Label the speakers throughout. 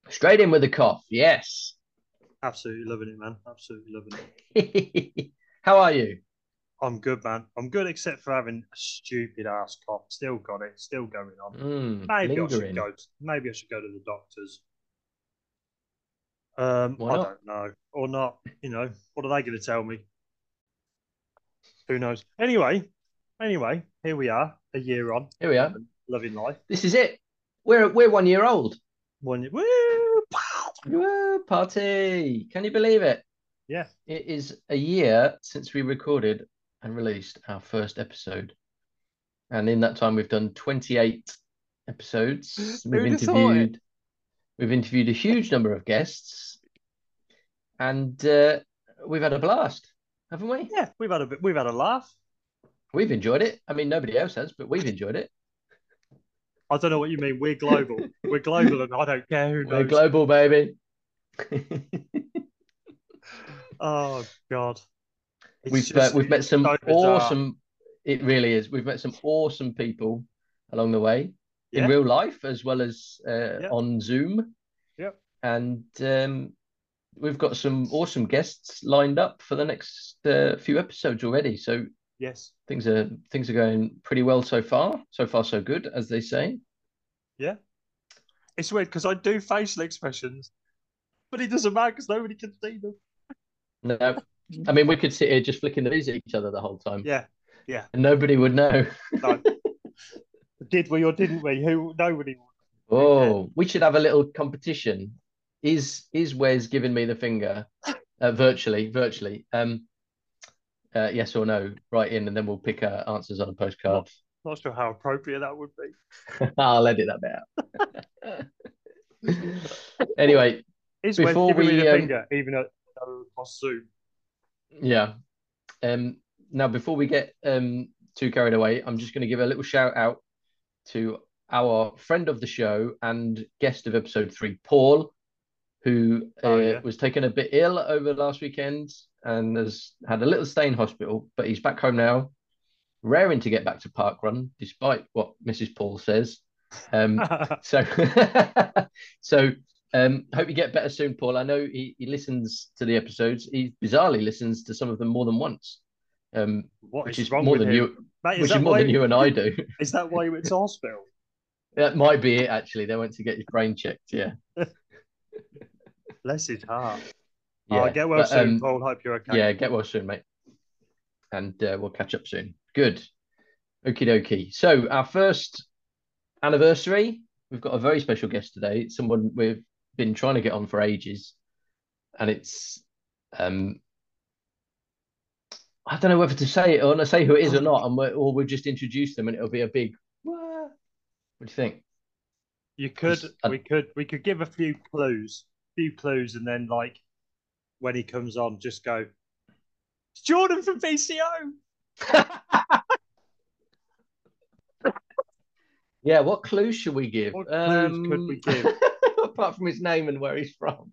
Speaker 1: Straight in with the cough. Yes.
Speaker 2: Absolutely loving it, man. Absolutely loving it.
Speaker 1: How are you?
Speaker 2: I'm good, man. I'm good, except for having a stupid ass cough. Still got it. Still going on. Maybe I should
Speaker 1: Lingering.
Speaker 2: go. Maybe I should go to the doctors.
Speaker 1: Why
Speaker 2: I
Speaker 1: not?
Speaker 2: don't know, or not. What are they going to tell me? Who knows? Anyway, here we are, a year on,
Speaker 1: Here we are.
Speaker 2: loving life.
Speaker 1: This is it. We're 1 year old.
Speaker 2: Woo!
Speaker 1: Woo, party. Can you believe it?
Speaker 2: Yeah,
Speaker 1: It is a year since we recorded and released our first episode. And in that time we've done 28 episodes.
Speaker 2: who'd have thought it?
Speaker 1: We've interviewed a huge number of guests and we've had a blast, haven't we?
Speaker 2: Yeah, we've had a laugh.
Speaker 1: We've enjoyed it. I mean, nobody else has, but we've enjoyed it.
Speaker 2: I don't know what you mean. We're global. We're global, and I don't care who
Speaker 1: We're
Speaker 2: knows.
Speaker 1: global, baby.
Speaker 2: Oh God. It's
Speaker 1: We've met some
Speaker 2: so bizarre.
Speaker 1: awesome. It really is. We've met some awesome people along the way in
Speaker 2: Yeah,
Speaker 1: real life as well as
Speaker 2: yeah,
Speaker 1: on Zoom,
Speaker 2: yeah.
Speaker 1: and we've got some awesome guests lined up for the next few episodes already. So
Speaker 2: Yes,
Speaker 1: things are going pretty well so far. So far, so good, as they say.
Speaker 2: yeah. It's weird because I do facial expressions, but it doesn't matter because nobody can see them.
Speaker 1: No, I mean we could sit here just flicking the nose at each other the whole time,
Speaker 2: Yeah, yeah.
Speaker 1: and nobody would know.
Speaker 2: No, did we or didn't we? Who? Nobody. Who cares?
Speaker 1: Oh, we should have a little competition. Is Wes giving me the finger virtually? Yes or no? Write in, and then we'll pick answers on a
Speaker 2: Not,
Speaker 1: postcard.
Speaker 2: not sure how appropriate that would be.
Speaker 1: I'll edit that bit out. Anyway,
Speaker 2: Is Wes
Speaker 1: before
Speaker 2: giving me the
Speaker 1: we
Speaker 2: finger, even though across Zoom?
Speaker 1: yeah, um, now before we get too carried away, I'm just going to give a little shout out to our friend of the show and guest of episode 3, Paul, who
Speaker 2: Oh yeah.
Speaker 1: was taken a bit ill over last weekend and has had a little stay in hospital, but he's back home now, raring to get back to park run, despite what Mrs. Paul says. So, so hope you get better soon, Paul. I know he listens to the episodes. He bizarrely listens to some of them more than once,
Speaker 2: What
Speaker 1: which
Speaker 2: is
Speaker 1: is
Speaker 2: wrong
Speaker 1: more
Speaker 2: with
Speaker 1: than
Speaker 2: him,
Speaker 1: you,
Speaker 2: mate?
Speaker 1: which is more than you and I do.
Speaker 2: Is that why you went to hospital?
Speaker 1: That might be it. Actually, they went to get his brain checked. Yeah,
Speaker 2: Bless his heart. Oh,
Speaker 1: yeah.
Speaker 2: get well
Speaker 1: But
Speaker 2: soon, Paul. Hope you're okay.
Speaker 1: yeah, get well soon, mate, and we'll catch up soon. Good. Okie dokie. So our first anniversary, we've got a very special guest today. It's someone we've been trying to get on for ages, and it's um I don't know whether to say it or not say who it is or not, and or we'll just introduce them, and it'll be a big. What do you think?
Speaker 2: You could,
Speaker 1: Because
Speaker 2: we could give a few clues, and then like when he comes on, just go, it's Jordan from VCO.
Speaker 1: yeah, what clues should we give?
Speaker 2: What clues could we give?
Speaker 1: Apart from his name and where he's from.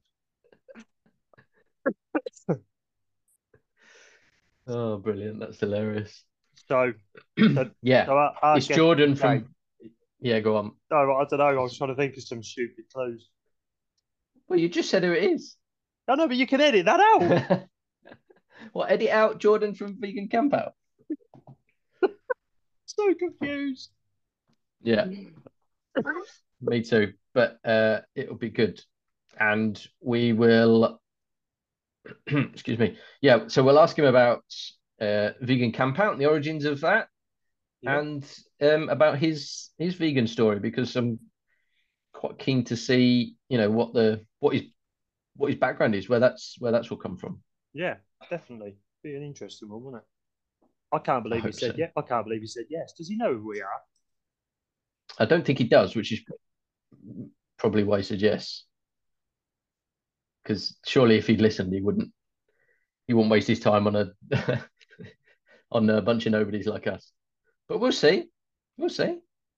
Speaker 1: Oh, brilliant! That's hilarious.
Speaker 2: So, so,
Speaker 1: Yeah,
Speaker 2: so our
Speaker 1: it's
Speaker 2: guest
Speaker 1: Jordan
Speaker 2: today.
Speaker 1: from. Yeah, go on.
Speaker 2: No, I don't know. I was trying to think of some stupid clues.
Speaker 1: Well, you just said who it is.
Speaker 2: No, no, but you can edit that out.
Speaker 1: Well, edit out Jordan from Vegan Campout.
Speaker 2: So confused.
Speaker 1: Yeah, me too. But it'll be good, and we will. Excuse me. Yeah, so we'll ask him about Vegan Campout and the origins of that,
Speaker 2: Yep.
Speaker 1: and about his vegan story because I'm quite keen to see, what his background is, where that's all come from.
Speaker 2: Yeah, definitely. Be an interesting one, wouldn't it? I can't
Speaker 1: I
Speaker 2: believe he
Speaker 1: hope
Speaker 2: said
Speaker 1: so.
Speaker 2: yeah. I can't believe he said yes. Does he know who we are?
Speaker 1: I don't think he does, which is probably why he said yes. Because surely if he'd listened, he wouldn't waste his time on a on a bunch of nobodies like us. But we'll see. We'll see.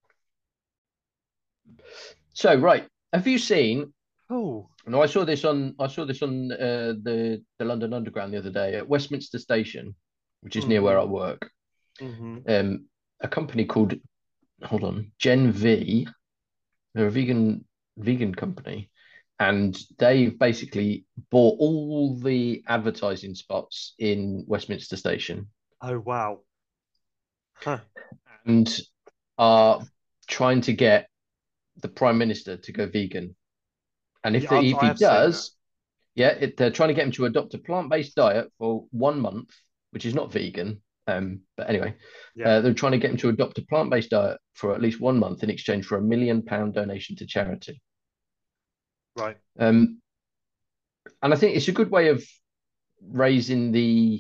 Speaker 1: So right, have you seen?
Speaker 2: Oh.
Speaker 1: No, I saw this on the London Underground the other day at Westminster Station, which is near where I
Speaker 2: Mm-hmm.
Speaker 1: work.
Speaker 2: Mm-hmm.
Speaker 1: A company called, hold on, Gen V. They're a vegan company. and they've basically bought all the advertising spots in Westminster Station
Speaker 2: Oh wow. Huh.
Speaker 1: and are trying to get the Prime Minister to go vegan. And
Speaker 2: Yeah,
Speaker 1: if
Speaker 2: I
Speaker 1: he
Speaker 2: have seen that.
Speaker 1: does, yeah, they're trying to get him to adopt a plant-based diet for 1 month, which is not vegan. But anyway,
Speaker 2: Yeah.
Speaker 1: they're trying to get him to adopt a plant-based diet for at least 1 month in exchange for £1 million donation to charity.
Speaker 2: Right.
Speaker 1: Um, and I think it's a good way of raising the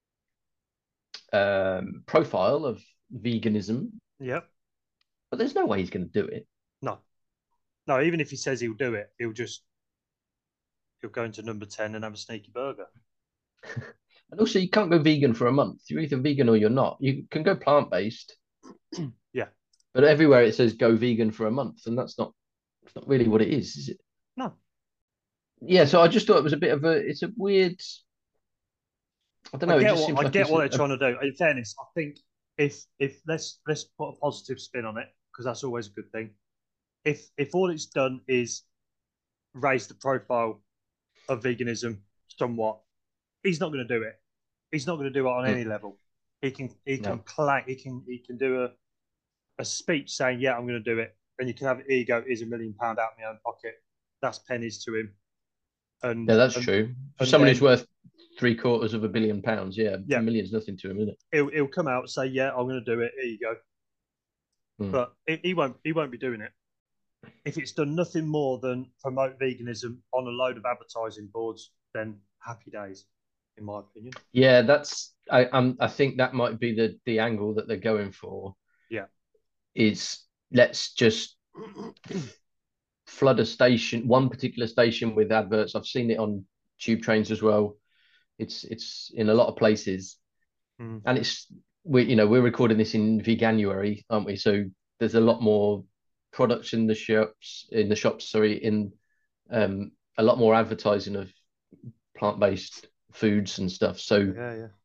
Speaker 1: profile of veganism,
Speaker 2: Yep.
Speaker 1: but there's no way he's going to do it.
Speaker 2: No. No. Even if he says he'll do it, he'll go into number 10 and have a sneaky burger.
Speaker 1: And also, you can't go vegan for a month. You're either vegan or you're not. You can go plant-based,
Speaker 2: Yeah.
Speaker 1: but everywhere it says go vegan for a month, and it's not really what it is it?
Speaker 2: No.
Speaker 1: Yeah, so I just thought it was a bit of it's a weird. I don't know. It just seems
Speaker 2: I
Speaker 1: like
Speaker 2: get
Speaker 1: it's
Speaker 2: what they're trying to do. In fairness, I think if let's put a positive spin on it because that's always a good thing. If all it's done is raise the profile of veganism somewhat, he's not going to do it. He's not going to do it on
Speaker 1: mm,
Speaker 2: any level. He can
Speaker 1: no.
Speaker 2: claim he can do a speech saying yeah I'm going to do it, and you can have here you go, here's £1 million out of my own pocket. That's pennies to him,
Speaker 1: Yeah,
Speaker 2: and
Speaker 1: that's true. For
Speaker 2: and
Speaker 1: someone who's
Speaker 2: then
Speaker 1: worth £750 million, yeah, a
Speaker 2: yeah
Speaker 1: million's nothing to him, isn't it?
Speaker 2: he'll come out and say yeah I'm going to do it. Here you go,
Speaker 1: Mm.
Speaker 2: but he won't be doing it if it's done nothing more than promote veganism on a load of advertising boards. Then happy days, in my opinion.
Speaker 1: Yeah, I think that might be the angle that they're going for.
Speaker 2: Yeah.
Speaker 1: Is let's just flood a station, one particular station with adverts. I've seen it on tube trains as well. It's in a lot of places,
Speaker 2: Mm.
Speaker 1: and we're recording this in Veganuary, aren't we? So there's a
Speaker 2: Yeah.
Speaker 1: lot more products in the shops. Sorry, in a lot more advertising of plant-based foods and stuff. So
Speaker 2: Yeah. Yeah.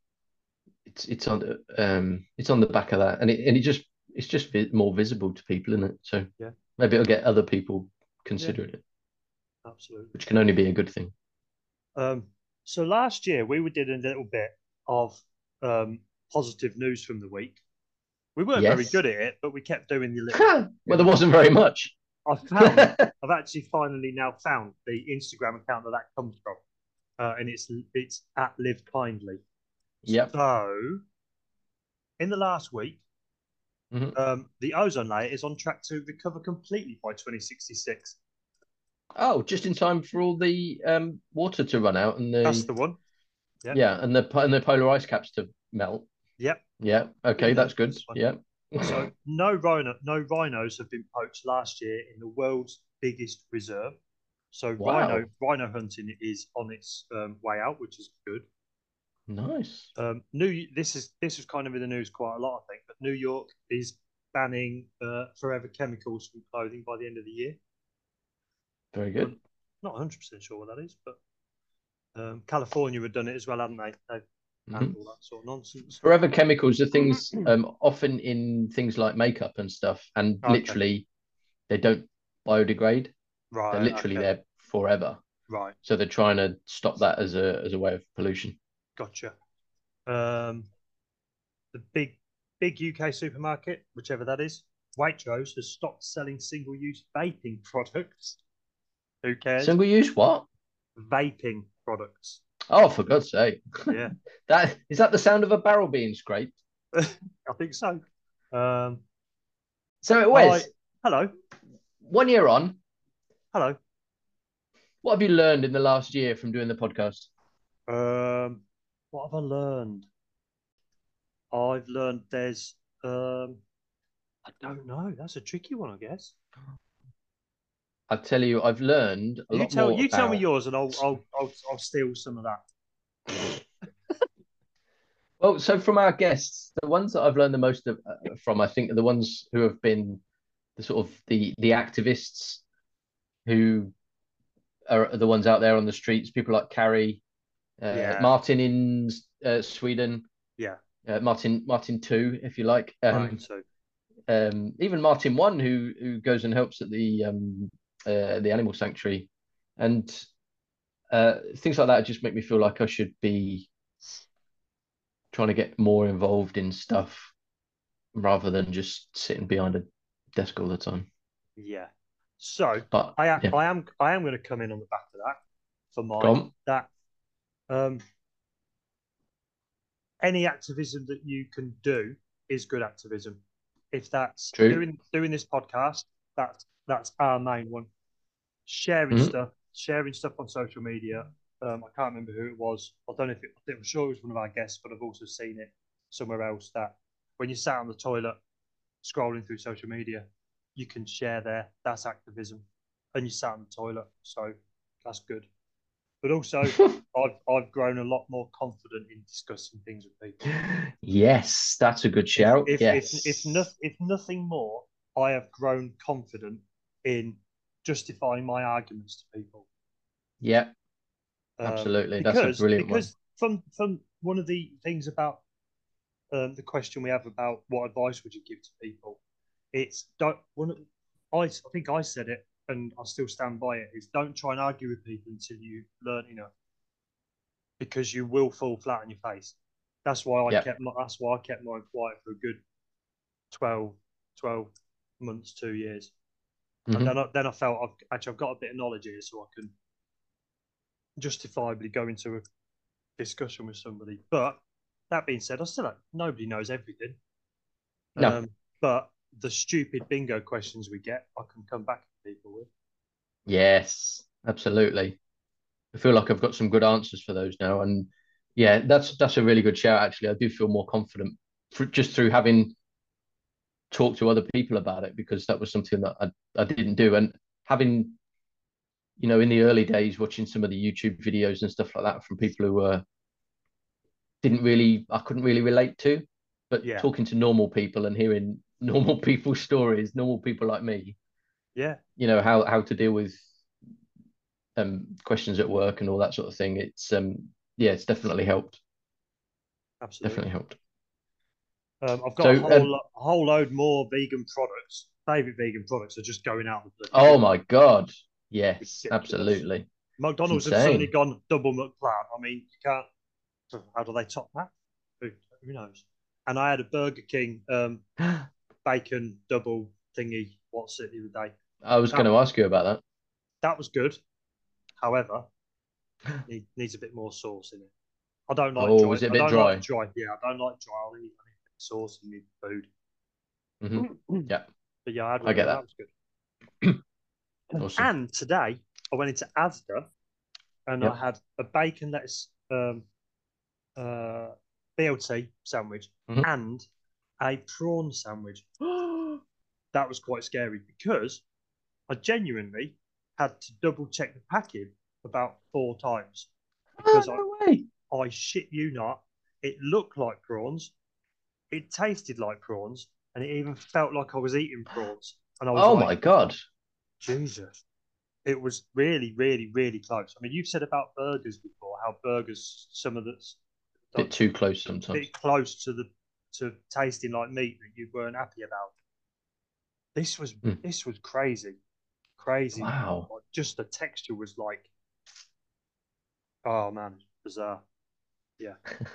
Speaker 1: it's on the back of that, and it's just more visible to people, isn't it? So
Speaker 2: Yeah.
Speaker 1: maybe it'll get other people
Speaker 2: Yeah.
Speaker 1: considering it,
Speaker 2: Absolutely.
Speaker 1: which can only be a good thing.
Speaker 2: Um, so last year we did a little bit of um, positive news from the week. We weren't very
Speaker 1: Yes.
Speaker 2: good at it, but we kept doing the little.
Speaker 1: Well, there wasn't very much.
Speaker 2: I've actually finally now found the Instagram account that comes from, and it's at Live Kindly.
Speaker 1: Yep.
Speaker 2: So in the last week,
Speaker 1: Mhm.
Speaker 2: the ozone layer is on track to recover completely by 2066.
Speaker 1: Oh, just in time for all the water to run out and
Speaker 2: That's
Speaker 1: the
Speaker 2: the one. Yeah.
Speaker 1: yeah, and the polar ice caps to melt.
Speaker 2: Yep.
Speaker 1: Yeah. Okay,
Speaker 2: Yeah,
Speaker 1: that's good.
Speaker 2: that's fine.
Speaker 1: Yeah.
Speaker 2: So no rhinos have been poached last year in the world's biggest reserve. So
Speaker 1: Wow.
Speaker 2: rhino hunting is on its way out, which is good.
Speaker 1: Nice.
Speaker 2: This is kind of in the news quite a lot, I think. But New York is banning forever chemicals from clothing by the end of the year.
Speaker 1: Very
Speaker 2: I'm
Speaker 1: good.
Speaker 2: not 100% sure what that is, but California have done it as well, haven't they? They've banned
Speaker 1: Mhm.
Speaker 2: all that sort of nonsense.
Speaker 1: Forever chemicals are things often in things like makeup and stuff, and
Speaker 2: Okay,
Speaker 1: literally they don't biodegrade. They're
Speaker 2: right,
Speaker 1: literally
Speaker 2: okay,
Speaker 1: there forever.
Speaker 2: right,
Speaker 1: So they're trying to stop that as a way of pollution.
Speaker 2: gotcha. Um, the big UK supermarket, whichever that is, Waitrose has stopped selling single-use vaping products. Who cares?
Speaker 1: Single use what?
Speaker 2: Vaping products.
Speaker 1: Oh, for God's sake.
Speaker 2: Yeah,
Speaker 1: That the sound of a barrel being scraped?
Speaker 2: I think so. Um,
Speaker 1: So,
Speaker 2: I
Speaker 1: Wes,
Speaker 2: hello,
Speaker 1: 1 year on,
Speaker 2: hello.
Speaker 1: what have you learned in the last year from doing the podcast?
Speaker 2: What have I learned? I've learned there's I don't know. That's a tricky one, I guess.
Speaker 1: I tell you, I've learned a lot more
Speaker 2: You tell me
Speaker 1: about.
Speaker 2: yours, and I'll steal some of that.
Speaker 1: Well, so from our guests, the ones that I've learned the most from, I think, are the ones who have been the sort of the activists who are the ones out there on the streets. People like Carrie,
Speaker 2: Yeah,
Speaker 1: Martin in Sweden,
Speaker 2: yeah,
Speaker 1: Martin two, if you like.
Speaker 2: right. So
Speaker 1: Even Martin one, who goes and helps at the animal sanctuary And things like that just make me feel like I should be trying to get more involved in stuff rather than just sitting behind a desk all the time.
Speaker 2: Yeah. So
Speaker 1: But yeah,
Speaker 2: I am going to come in on the back of that for
Speaker 1: go
Speaker 2: mine.
Speaker 1: on.
Speaker 2: That um, any activism that you can do is good activism. If that's
Speaker 1: True.
Speaker 2: doing this podcast, that's our main one.
Speaker 1: Mhm.
Speaker 2: Sharing stuff on social media. I can't remember who it was. I don't know if I'm sure it was one of our guests, but I've also seen it somewhere else that when you sat on the toilet scrolling through social media, you can share there. That's activism, and you sat on the toilet, so that's good. But also, I've grown a lot more confident in discussing things with people.
Speaker 1: Yes, that's a good shout. Yes.
Speaker 2: If nothing more, I have grown confident in justifying my arguments to people.
Speaker 1: Yeah, absolutely. That's a brilliant one.
Speaker 2: Because from one of the things about the question we have about what advice would you give to people, it's don't one. I think I said it, and I still stand by it. Is don't try and argue with people until you learn enough, because you will fall flat on your face.
Speaker 1: Yeah.
Speaker 2: That's why I kept mine quiet for a good 12, 12 months, 2 years. And
Speaker 1: Hmm.
Speaker 2: then I felt I've got a bit of knowledge here, so I can justifiably go into a discussion with somebody. But that being said, I still nobody knows everything.
Speaker 1: No.
Speaker 2: But the stupid bingo questions we get, I can come back to people with.
Speaker 1: Yes, absolutely. I feel like I've got some good answers for those now, and yeah, that's a really good shout. Actually, I do feel more confident just through having talked to other people about it because that was something that I didn't do, and having in the early days watching some of the YouTube videos and stuff like that from people who I couldn't really relate to, but
Speaker 2: Yeah,
Speaker 1: talking to normal people and hearing normal people's stories, normal people like me,
Speaker 2: yeah,
Speaker 1: how to deal with questions at work and all that sort of thing. It's yeah, it's definitely helped. Definitely
Speaker 2: absolutely.
Speaker 1: helped.
Speaker 2: I've got
Speaker 1: So
Speaker 2: a whole load more vegan products. Favorite vegan products are just going out the bloody
Speaker 1: oh
Speaker 2: door.
Speaker 1: my God, yes,
Speaker 2: Ridiculous.
Speaker 1: absolutely. It's
Speaker 2: McDonald's have suddenly
Speaker 1: insane.
Speaker 2: gone double McPlant. I mean, you can't. How do they top that? Who knows? And I had a Burger King bacon double thingy. What's it the other day?
Speaker 1: I was going
Speaker 2: That
Speaker 1: to ask you about
Speaker 2: that was good. However,
Speaker 1: that.
Speaker 2: needs a bit more sauce in it. I don't like
Speaker 1: Oh,
Speaker 2: dry.
Speaker 1: is it a
Speaker 2: I
Speaker 1: bit
Speaker 2: don't like
Speaker 1: dry?
Speaker 2: dry. Yeah, I don't like dry. I need sauce in my food.
Speaker 1: Hmm. Yeah,
Speaker 2: But yeah, I had
Speaker 1: I
Speaker 2: one of
Speaker 1: get
Speaker 2: them. That
Speaker 1: that.
Speaker 2: was good.
Speaker 1: Awesome.
Speaker 2: And today I went into Asda and I
Speaker 1: Yep.
Speaker 2: had a bacon lettuce uh, BLT sandwich
Speaker 1: Hmm.
Speaker 2: and a prawn sandwich. That was quite scary because I genuinely had to double check the packing about 4 times
Speaker 1: Oh,
Speaker 2: because
Speaker 1: no way.
Speaker 2: I shit you not, it looked like prawns, it tasted like prawns, and it even felt like I was eating prawns. And I was
Speaker 1: Oh
Speaker 2: like,
Speaker 1: my God.
Speaker 2: Jesus, it was really, really, really close. I mean, you've said about burgers before, how burgers, some of that's a
Speaker 1: Bit too close sometimes.
Speaker 2: bit close to tasting like meat that you weren't happy about. This was
Speaker 1: Mm.
Speaker 2: this was crazy, crazy.
Speaker 1: Wow.
Speaker 2: Like, just the texture was like, oh man, bizarre. Yeah.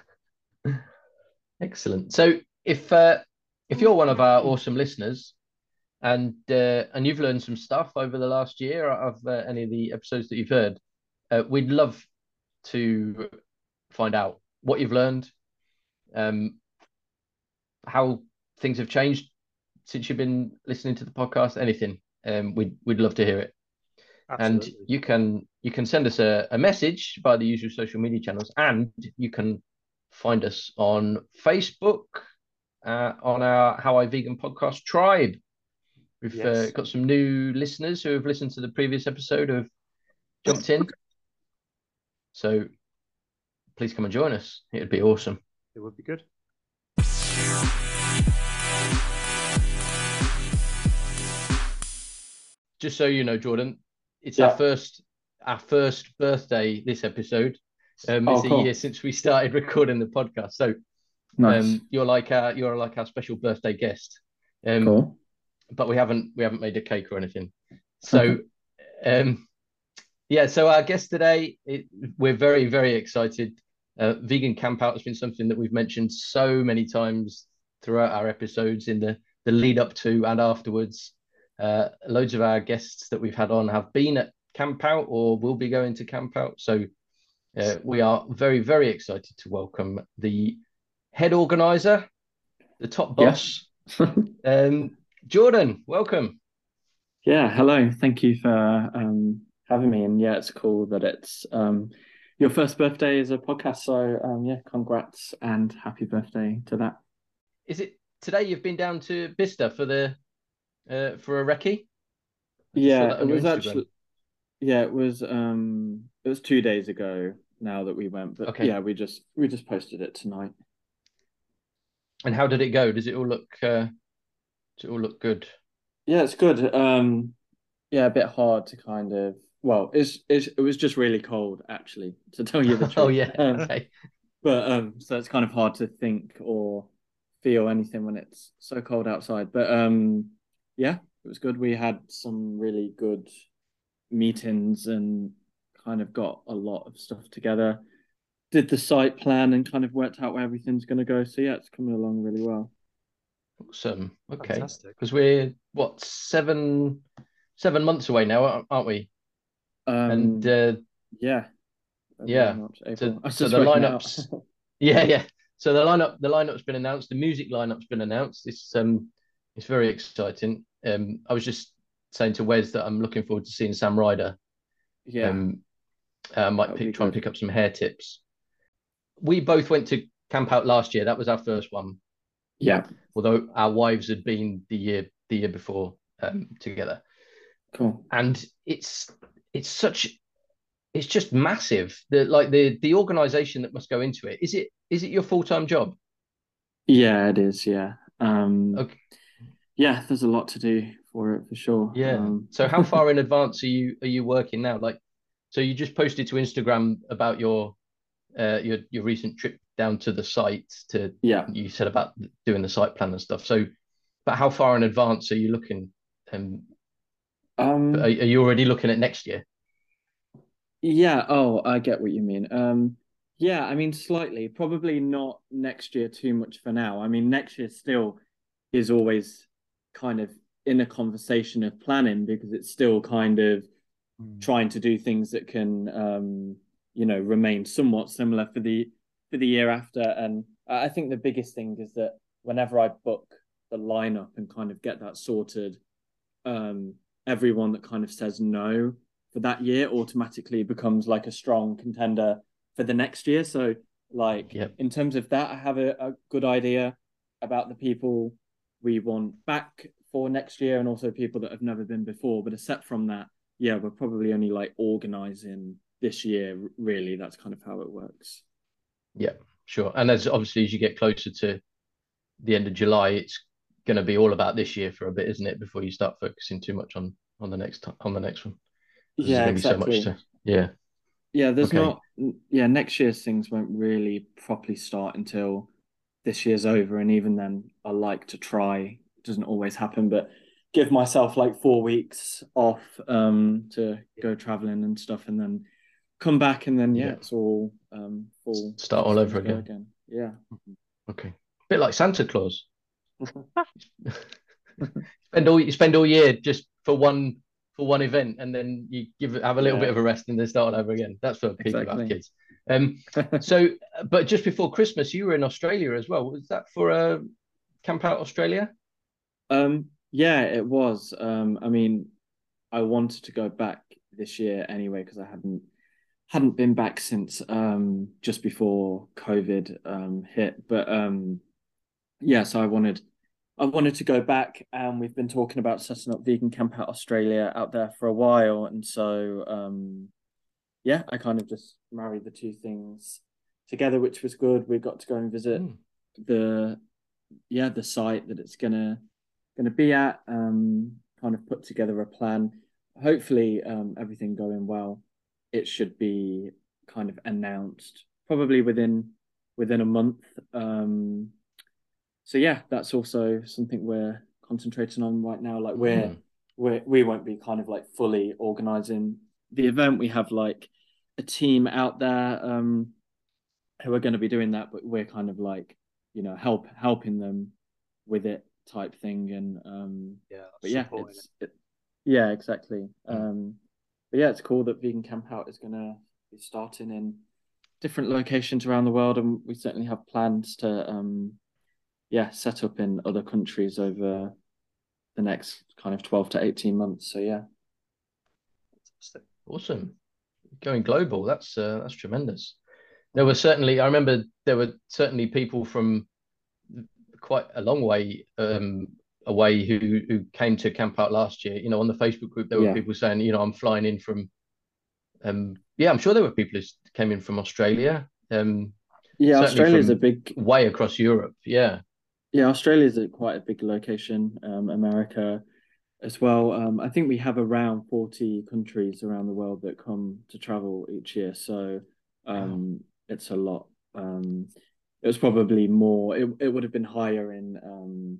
Speaker 1: Excellent. So if you're one of our awesome listeners and you've learned some stuff over the last year of any of the episodes that you've heard, we'd love to find out what you've learned, um, how things have changed since you've been listening to the podcast, anything. We'd love to hear it. And
Speaker 2: Absolutely.
Speaker 1: you can send us a message via the usual social media channels, and you can find us on Facebook on our How I Vegan podcast tribe. We've
Speaker 2: Yes,
Speaker 1: got some new listeners who have listened to the previous episode who have jumped in. So please come and join us. It'd be awesome.
Speaker 2: it would be good.
Speaker 1: Just so you know, Jordan, it's our
Speaker 3: Yeah.
Speaker 1: first birthday this episode.
Speaker 3: Oh,
Speaker 1: It's a year
Speaker 3: cool.
Speaker 1: since we started recording the podcast. So
Speaker 3: Nice.
Speaker 1: you're like our special birthday guest. Um,
Speaker 3: Cool.
Speaker 1: but we haven't made a cake or anything. So um, Yeah, so our guest today, we're very, very excited. Vegan Camp Out has been something that we've mentioned so many times throughout our episodes in the lead up to and afterwards. Loads of our guests that we've had on have been at Camp Out or will be going to Camp Out. So we are very, very excited to welcome the head organizer, the top
Speaker 3: Yeah.
Speaker 1: boss, Jordan. Welcome.
Speaker 3: Yeah, hello. Thank you for having me. And yeah, it's cool that it's your first birthday as a podcast. So yeah, congrats and happy birthday to that.
Speaker 1: Is it today you've been down to Bicester for a recce? I just saw
Speaker 3: Yeah,
Speaker 1: that
Speaker 3: it
Speaker 1: on your
Speaker 3: was
Speaker 1: Instagram.
Speaker 3: actually it was 2 days ago now that we went, but
Speaker 1: Okay.
Speaker 3: yeah, we just posted it tonight.
Speaker 1: And how did it go? Does it all look good?
Speaker 3: Yeah, it's good. Yeah, a bit hard to kind of well, it was just really cold actually, to tell you the
Speaker 1: Oh
Speaker 3: truth.
Speaker 1: yeah. Okay.
Speaker 3: But so it's kind of hard to think or feel anything when it's so cold outside. But yeah, it was good. We had some really good meetings and kind of got a lot of stuff together. Did the site plan and kind of worked out where everything's going to go. So yeah, it's coming along really well.
Speaker 1: Awesome. Okay.
Speaker 2: Fantastic.
Speaker 1: Because we're what 7 months away now, aren't we? And
Speaker 3: Um, yeah, February,
Speaker 1: yeah.
Speaker 3: March,
Speaker 1: So
Speaker 3: April. I was
Speaker 1: so
Speaker 3: just
Speaker 1: the
Speaker 3: working it out.
Speaker 1: lineups. Yeah, yeah. So the lineup's been announced. The music lineup's been announced. It's very exciting. I was just saying to Wes that I'm looking forward to seeing Sam Ryder.
Speaker 3: Yeah,
Speaker 1: Um, I might
Speaker 3: that would be
Speaker 1: try and
Speaker 3: good.
Speaker 1: pick up some hair tips. We both went to Camp Out last year. That was our first one,
Speaker 3: Yeah,
Speaker 1: although our wives had been the year before together.
Speaker 3: cool.
Speaker 1: And it's such it's just massive. The organization that must go into it. Is it your full-time job?
Speaker 3: Yeah, it is. Yeah.
Speaker 1: Okay,
Speaker 3: Yeah, there's a lot to do for it for sure.
Speaker 1: yeah. So how far in advance are you working now? Like, so you just posted to Instagram about your recent trip down to the site to
Speaker 3: Yeah.
Speaker 1: you said about doing the site plan and stuff. So, but how far in advance are you looking? Are
Speaker 3: Um,
Speaker 1: you already looking at next year?
Speaker 3: yeah, oh, I get what you mean. Yeah, I mean slightly, probably not next year too much for now. I mean, next year still is always kind of in a conversation of planning because it's still kind of trying to do things that can remain somewhat similar for the year after. And I think the biggest thing is that whenever I book the lineup and kind of get that sorted, um, everyone that kind of says no for that year automatically becomes like a strong contender for the next year. So, like
Speaker 1: Yep.
Speaker 3: in terms of that, I have a good idea about the people we want back for next year and also people that have never been before. But except from that, yeah, we're probably only like organizing this year, really. That's kind of how it works.
Speaker 1: Yeah, sure. And as you get closer to the end of July, it's going to be all about this year for a bit, isn't it? Before you start focusing too much on the next one, because there's
Speaker 3: Yeah,
Speaker 1: going to be so much
Speaker 3: exactly.
Speaker 1: to. Yeah.
Speaker 3: Yeah, there's
Speaker 1: Okay.
Speaker 3: not, yeah, next year's things won't really properly start until this year's over. And even then, I like to try, it doesn't always happen, but give myself like 4 weeks off to go traveling and stuff and then come back and then, yeah,
Speaker 1: Yeah.
Speaker 3: it's all full
Speaker 1: Start all over
Speaker 3: systems go
Speaker 1: again.
Speaker 3: again. Yeah.
Speaker 1: Okay. Bit like Santa Claus. You spend all year just for one event, and then you have a little bit
Speaker 3: Yeah,
Speaker 1: of a rest, and then start all over again. That's for people who have
Speaker 3: exactly.
Speaker 1: kids. So, but just before Christmas, you were in Australia as well. Was that for Camp Out Australia?
Speaker 3: Yeah, it was. I mean, I wanted to go back this year anyway because I hadn't been back since just before COVID hit. But yeah, so I wanted to go back, and we've been talking about setting up Vegan Camp Out Australia out there for a while, and so yeah, I kind of just married the two things together, which was good. We got to go and visit
Speaker 1: Mm,
Speaker 3: the the site that it's gonna be at. Kind of put together a plan. Hopefully, everything going well. It should be kind of announced probably within a month. So yeah, that's also something we're concentrating on right now. Like
Speaker 1: mm.
Speaker 3: we won't be kind of like fully organizing the event. We have like a team out there who are going to be doing that, but we're kind of like, helping them with it type thing. And but yeah, yeah, exactly. But yeah, it's cool that Vegan Camp Out is going to be starting in different locations around the world, and we certainly have plans to set up in other countries over the next kind of 12 to 18 months. So yeah.
Speaker 1: Awesome. Going global, that's tremendous. I remember there were certainly people from quite a long way away who came to Camp Out last year. On the Facebook group, there were people saying, I'm flying in from, I'm sure there were people who came in from Australia.
Speaker 3: Australia's a big
Speaker 1: way across Europe. Yeah.
Speaker 3: Yeah, Australia's quite a big location. America as well. I think we have around 40 countries around the world that come to travel each year. So it's a lot. It was probably more, it would have been higher in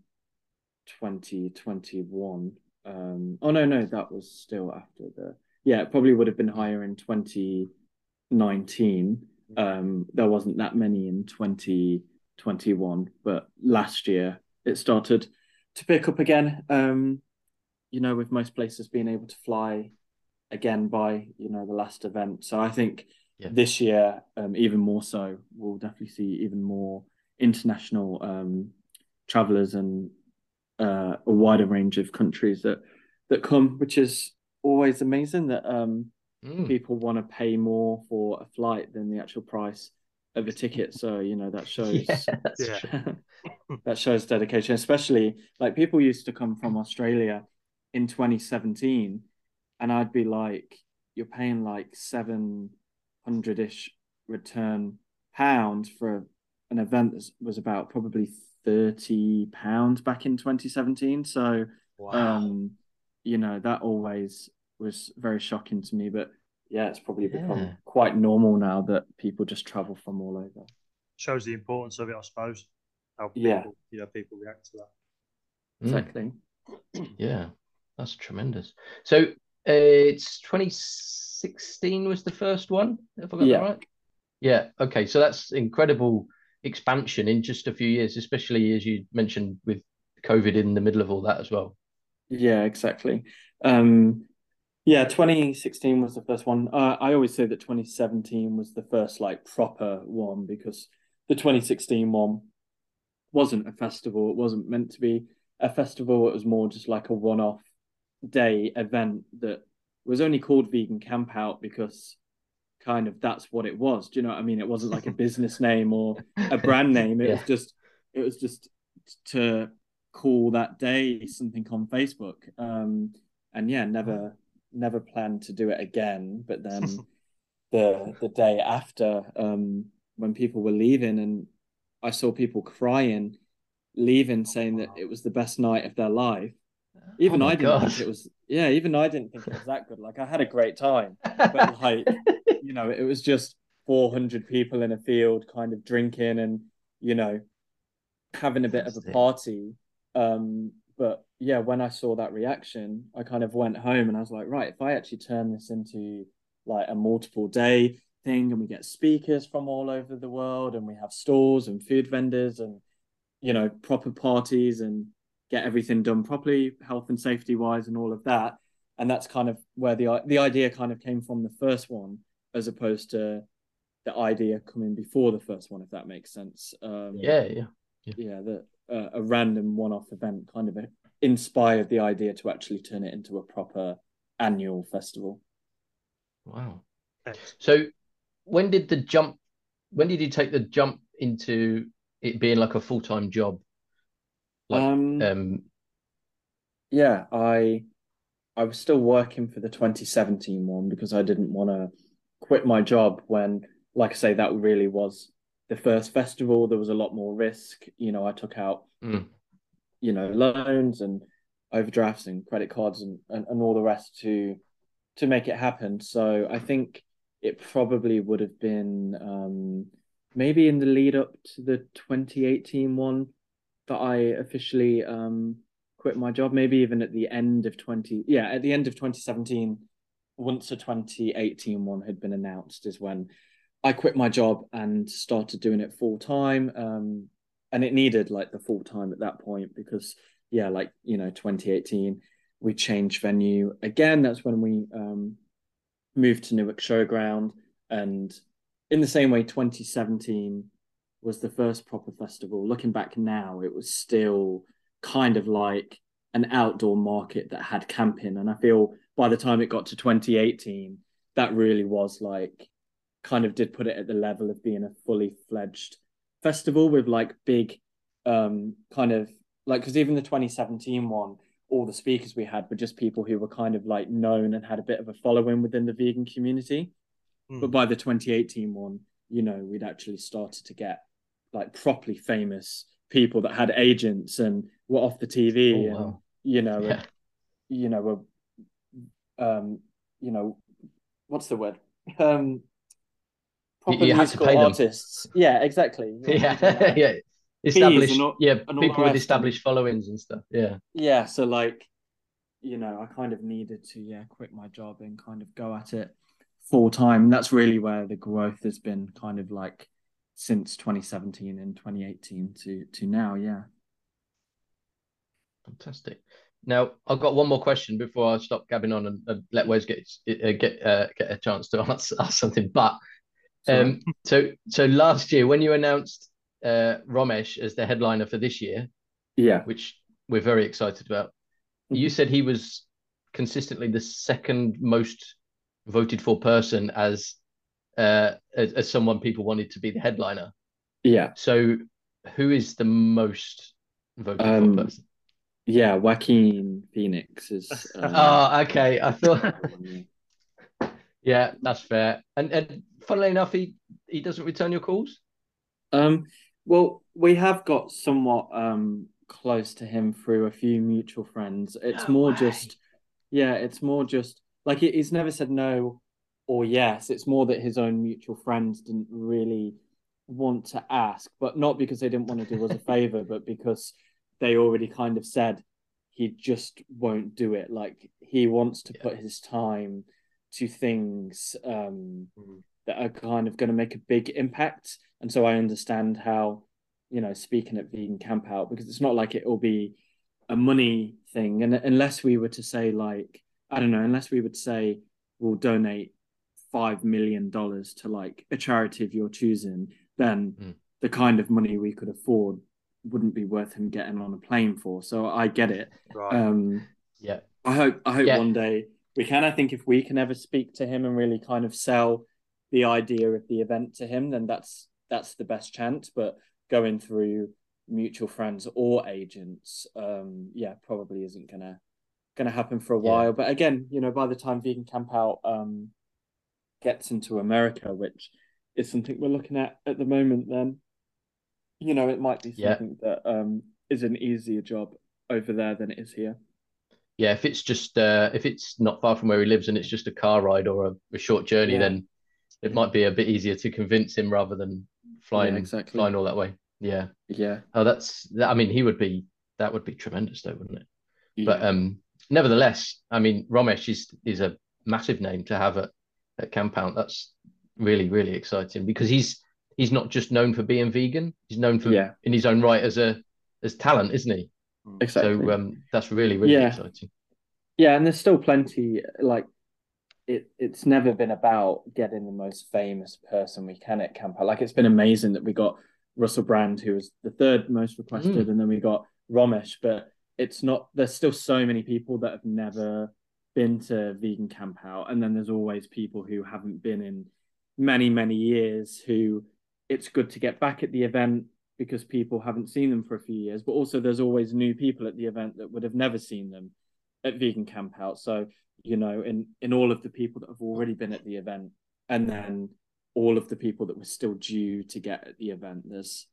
Speaker 3: 2021. Oh, no, that was still after it probably would have been higher in 2019. There wasn't that many in 2021, but last year it started to pick up again. With most places being able to fly again by the last event. So I think this year, even more so, we'll definitely see even more international travelers and a wider range of countries that come, which is always amazing that people want to pay more for a flight than the actual price of a ticket. So that shows that shows dedication, especially like people used to come from Australia in 2017, and I'd be like, you're paying like 700-ish return pounds for an event that was about probably £30 back in 2017. So that always was very shocking to me, but it's probably become quite normal now that people just travel from all over.
Speaker 2: Shows the importance of it, I suppose. How people react to that.
Speaker 3: Exactly.
Speaker 1: Yeah, that's tremendous. So it's 2016 was the first one, if I got that right? Yeah. Okay. So that's incredible expansion in just a few years, especially as you mentioned with COVID in the middle of all that as well.
Speaker 3: Yeah, exactly. 2016 was the first one. I always say that 2017 was the first like proper one, because the 2016 one wasn't a festival. It wasn't meant to be a festival. It was more just like a one-off day event that was only called Vegan Camp Out because kind of that's what it was. Do you know what I mean? It wasn't like a business name or a brand name. It was just to call that day something on Facebook. Never planned to do it again. But then the day after, when people were leaving, and I saw people crying, leaving, saying that it was the best night of their life. Even I didn't think it was. Yeah, even I didn't think it was that good. Like, I had a great time, but like, it was just 400 people in a field, kind of drinking and having a bit of a party. But yeah, when I saw that reaction, I kind of went home and I was like, right, if I actually turn this into like a multiple day thing, and we get speakers from all over the world, and we have stalls and food vendors and proper parties, and get everything done properly, health and safety wise, and all of that. And that's kind of where the idea kind of came from, the first one, as opposed to the idea coming before the first one, if that makes sense. A random one-off event kind of inspired the idea to actually turn it into a proper annual festival.
Speaker 1: Wow. So when did you take the jump into it being like a full-time job?
Speaker 3: I was still working for the 2017 one because I didn't want to quit my job when, like I say, that really was the first festival. There was a lot more risk. I took out, loans and overdrafts and credit cards and all the rest to make it happen. So I think it probably would have been maybe in the lead up to the 2018 one that I officially quit my job. Maybe even at the end of 2017, once the 2018 one had been announced is when I quit my job and started doing it full time. And it needed like the full time at that point because, yeah, like, 2018, we changed venue again. That's when we moved to Newark Showground. And in the same way, 2017 was the first proper festival. Looking back now, it was still kind of like an outdoor market that had camping. And I feel by the time it got to 2018, that really was like kind of did put it at the level of being a fully fledged festival with like big kind of like, because even the 2017 one, all the speakers we had were just people who were kind of like known and had a bit of a following within the vegan community. But by the 2018 one, we'd actually started to get like properly famous people that had agents and were off the TV.
Speaker 1: Oh, wow.
Speaker 3: And what's the word? Proper
Speaker 1: You had to
Speaker 3: musical
Speaker 1: pay them.
Speaker 3: artists. Yeah, exactly.
Speaker 1: Yeah, yeah. Established, people with established followings and stuff. Yeah.
Speaker 3: Yeah, so like, I kind of needed to quit my job and kind of go at it full time. And that's really where the growth has been kind of like since 2017 and 2018 to now. Yeah.
Speaker 1: Fantastic. Now I've got one more question before I stop gabbing on and let Wes get a chance to ask something. But so last year when you announced Romesh as the headliner for this year,
Speaker 3: yeah,
Speaker 1: which we're very excited about, you said he was consistently the second most voted for person as someone people wanted to be the headliner.
Speaker 3: Yeah.
Speaker 1: So who is the most voted for person?
Speaker 3: Yeah, Joaquin Phoenix is.
Speaker 1: Oh, okay. I thought. Yeah, that's fair. And funnily enough, he doesn't return your calls.
Speaker 3: Well, we have got somewhat close to him through a few mutual friends. It's more just like he's never said no or yes. It's more that his own mutual friends didn't really want to ask, but not because they didn't want to do us a favor, but because they already kind of said he just won't do it. Like he wants to put his time to things that are kind of going to make a big impact. And so I understand how, speaking at Vegan Camp Out, because it's not like it will be a money thing. And unless we were to say like, I don't know, unless we would say we'll donate $5 million to like a charity of your choosing, then the kind of money we could afford wouldn't be worth him getting on a plane for. So I get it.
Speaker 1: Right. Yeah.
Speaker 3: I hope one day we can. I think if we can ever speak to him and really kind of sell the idea of the event to him, then that's the best chance. But going through mutual friends or agents, probably isn't gonna happen for a while. But again, by the time Vegan Camp Out gets into America, which is something we're looking at the moment, then it might be something that is an easier job over there than it is here.
Speaker 1: Yeah, if it's not far from where he lives and it's just a car ride or a short journey, then it might be a bit easier to convince him rather than flying all that way. Yeah.
Speaker 3: Yeah.
Speaker 1: Oh, I mean, that would be tremendous though, wouldn't it? Yeah. But nevertheless, I mean, Romesh is a massive name to have at Camp Out. That's really, really exciting because he's not just known for being vegan. He's known for in his own right as talent, isn't he?
Speaker 3: Exactly.
Speaker 1: So that's really, really exciting.
Speaker 3: Yeah, and there's still plenty like it's never been about getting the most famous person we can at Camp Out. Like it's been amazing that we got Russell Brand, who was the third most requested, and then we got Romesh, but it's not, there's still so many people that have never been to Vegan Camp Out. And then there's always people who haven't been in many, many years who it's good to get back at the event because people haven't seen them for a few years. But also there's always new people at the event that would have never seen them at Vegan Camp Out. So, in all of the people that have already been at the event and then all of the people that were still due to get at the event, there's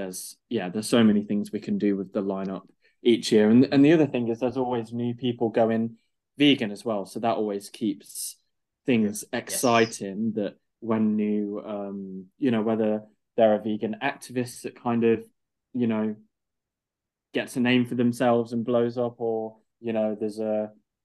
Speaker 3: so many things we can do with the lineup each year. And the other thing is there's always new people going vegan as well. So that always keeps things exciting that when new, whether there are vegan activists that kind of, gets a name for themselves and blows up, or, there's a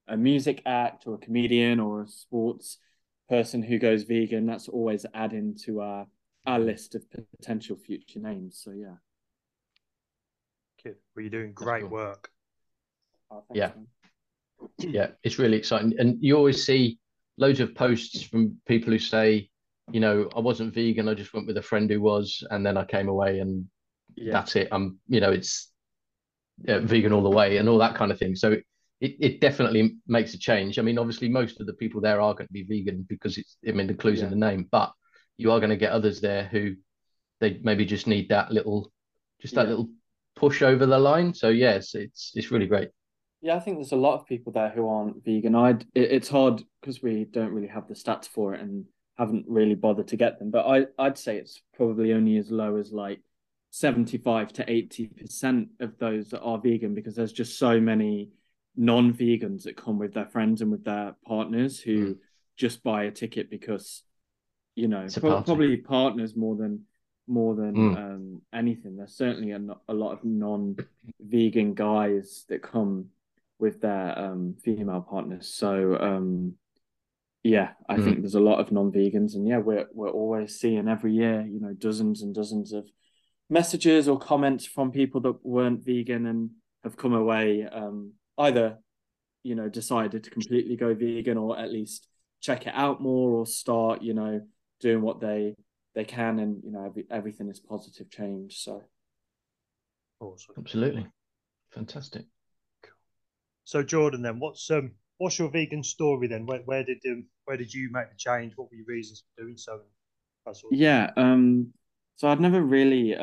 Speaker 3: a music act or a comedian or a sports person who goes vegan, that's always adding to our list of potential future names. So yeah.
Speaker 2: Kid, well, you're doing great work.
Speaker 3: Oh, thanks,
Speaker 1: Yeah.
Speaker 3: man.
Speaker 1: Yeah, it's really exciting. And you always see loads of posts from people who say, you know, I wasn't vegan, I just went with a friend who was, and then I came away and that's it. I'm, you know, it's vegan all the way and all that kind of thing. So it definitely makes a change. I mean, obviously, most of the people there are going to be vegan because it's, I mean, the clue's in the name, but you are going to get others there who they maybe just need that little, just that little push over the line. So yes, it's really great.
Speaker 3: Yeah, I think there's a lot of people there who aren't vegan. It's hard because we don't really have the stats for it and haven't really bothered to get them. But I'd say it's probably only as low as like 75 to 80% of those that are vegan, because there's just so many non-vegans that come with their friends and with their partners who just buy a ticket because, you know, probably partners more than anything. There's certainly a lot of non-vegan guys that come with their female partners. So yeah, I think there's a lot of non-vegans, and yeah, we're always seeing every year, you know, dozens and dozens of messages or comments from people that weren't vegan and have come away either, you know, decided to completely go vegan or at least check it out more or start, you know, doing what they can, and you know, everything is positive change. So
Speaker 2: awesome.
Speaker 1: Absolutely fantastic.
Speaker 2: So Jordan, then what's your vegan story then? Where did you make the change? What were your reasons for doing so?
Speaker 3: Yeah, so I'd never really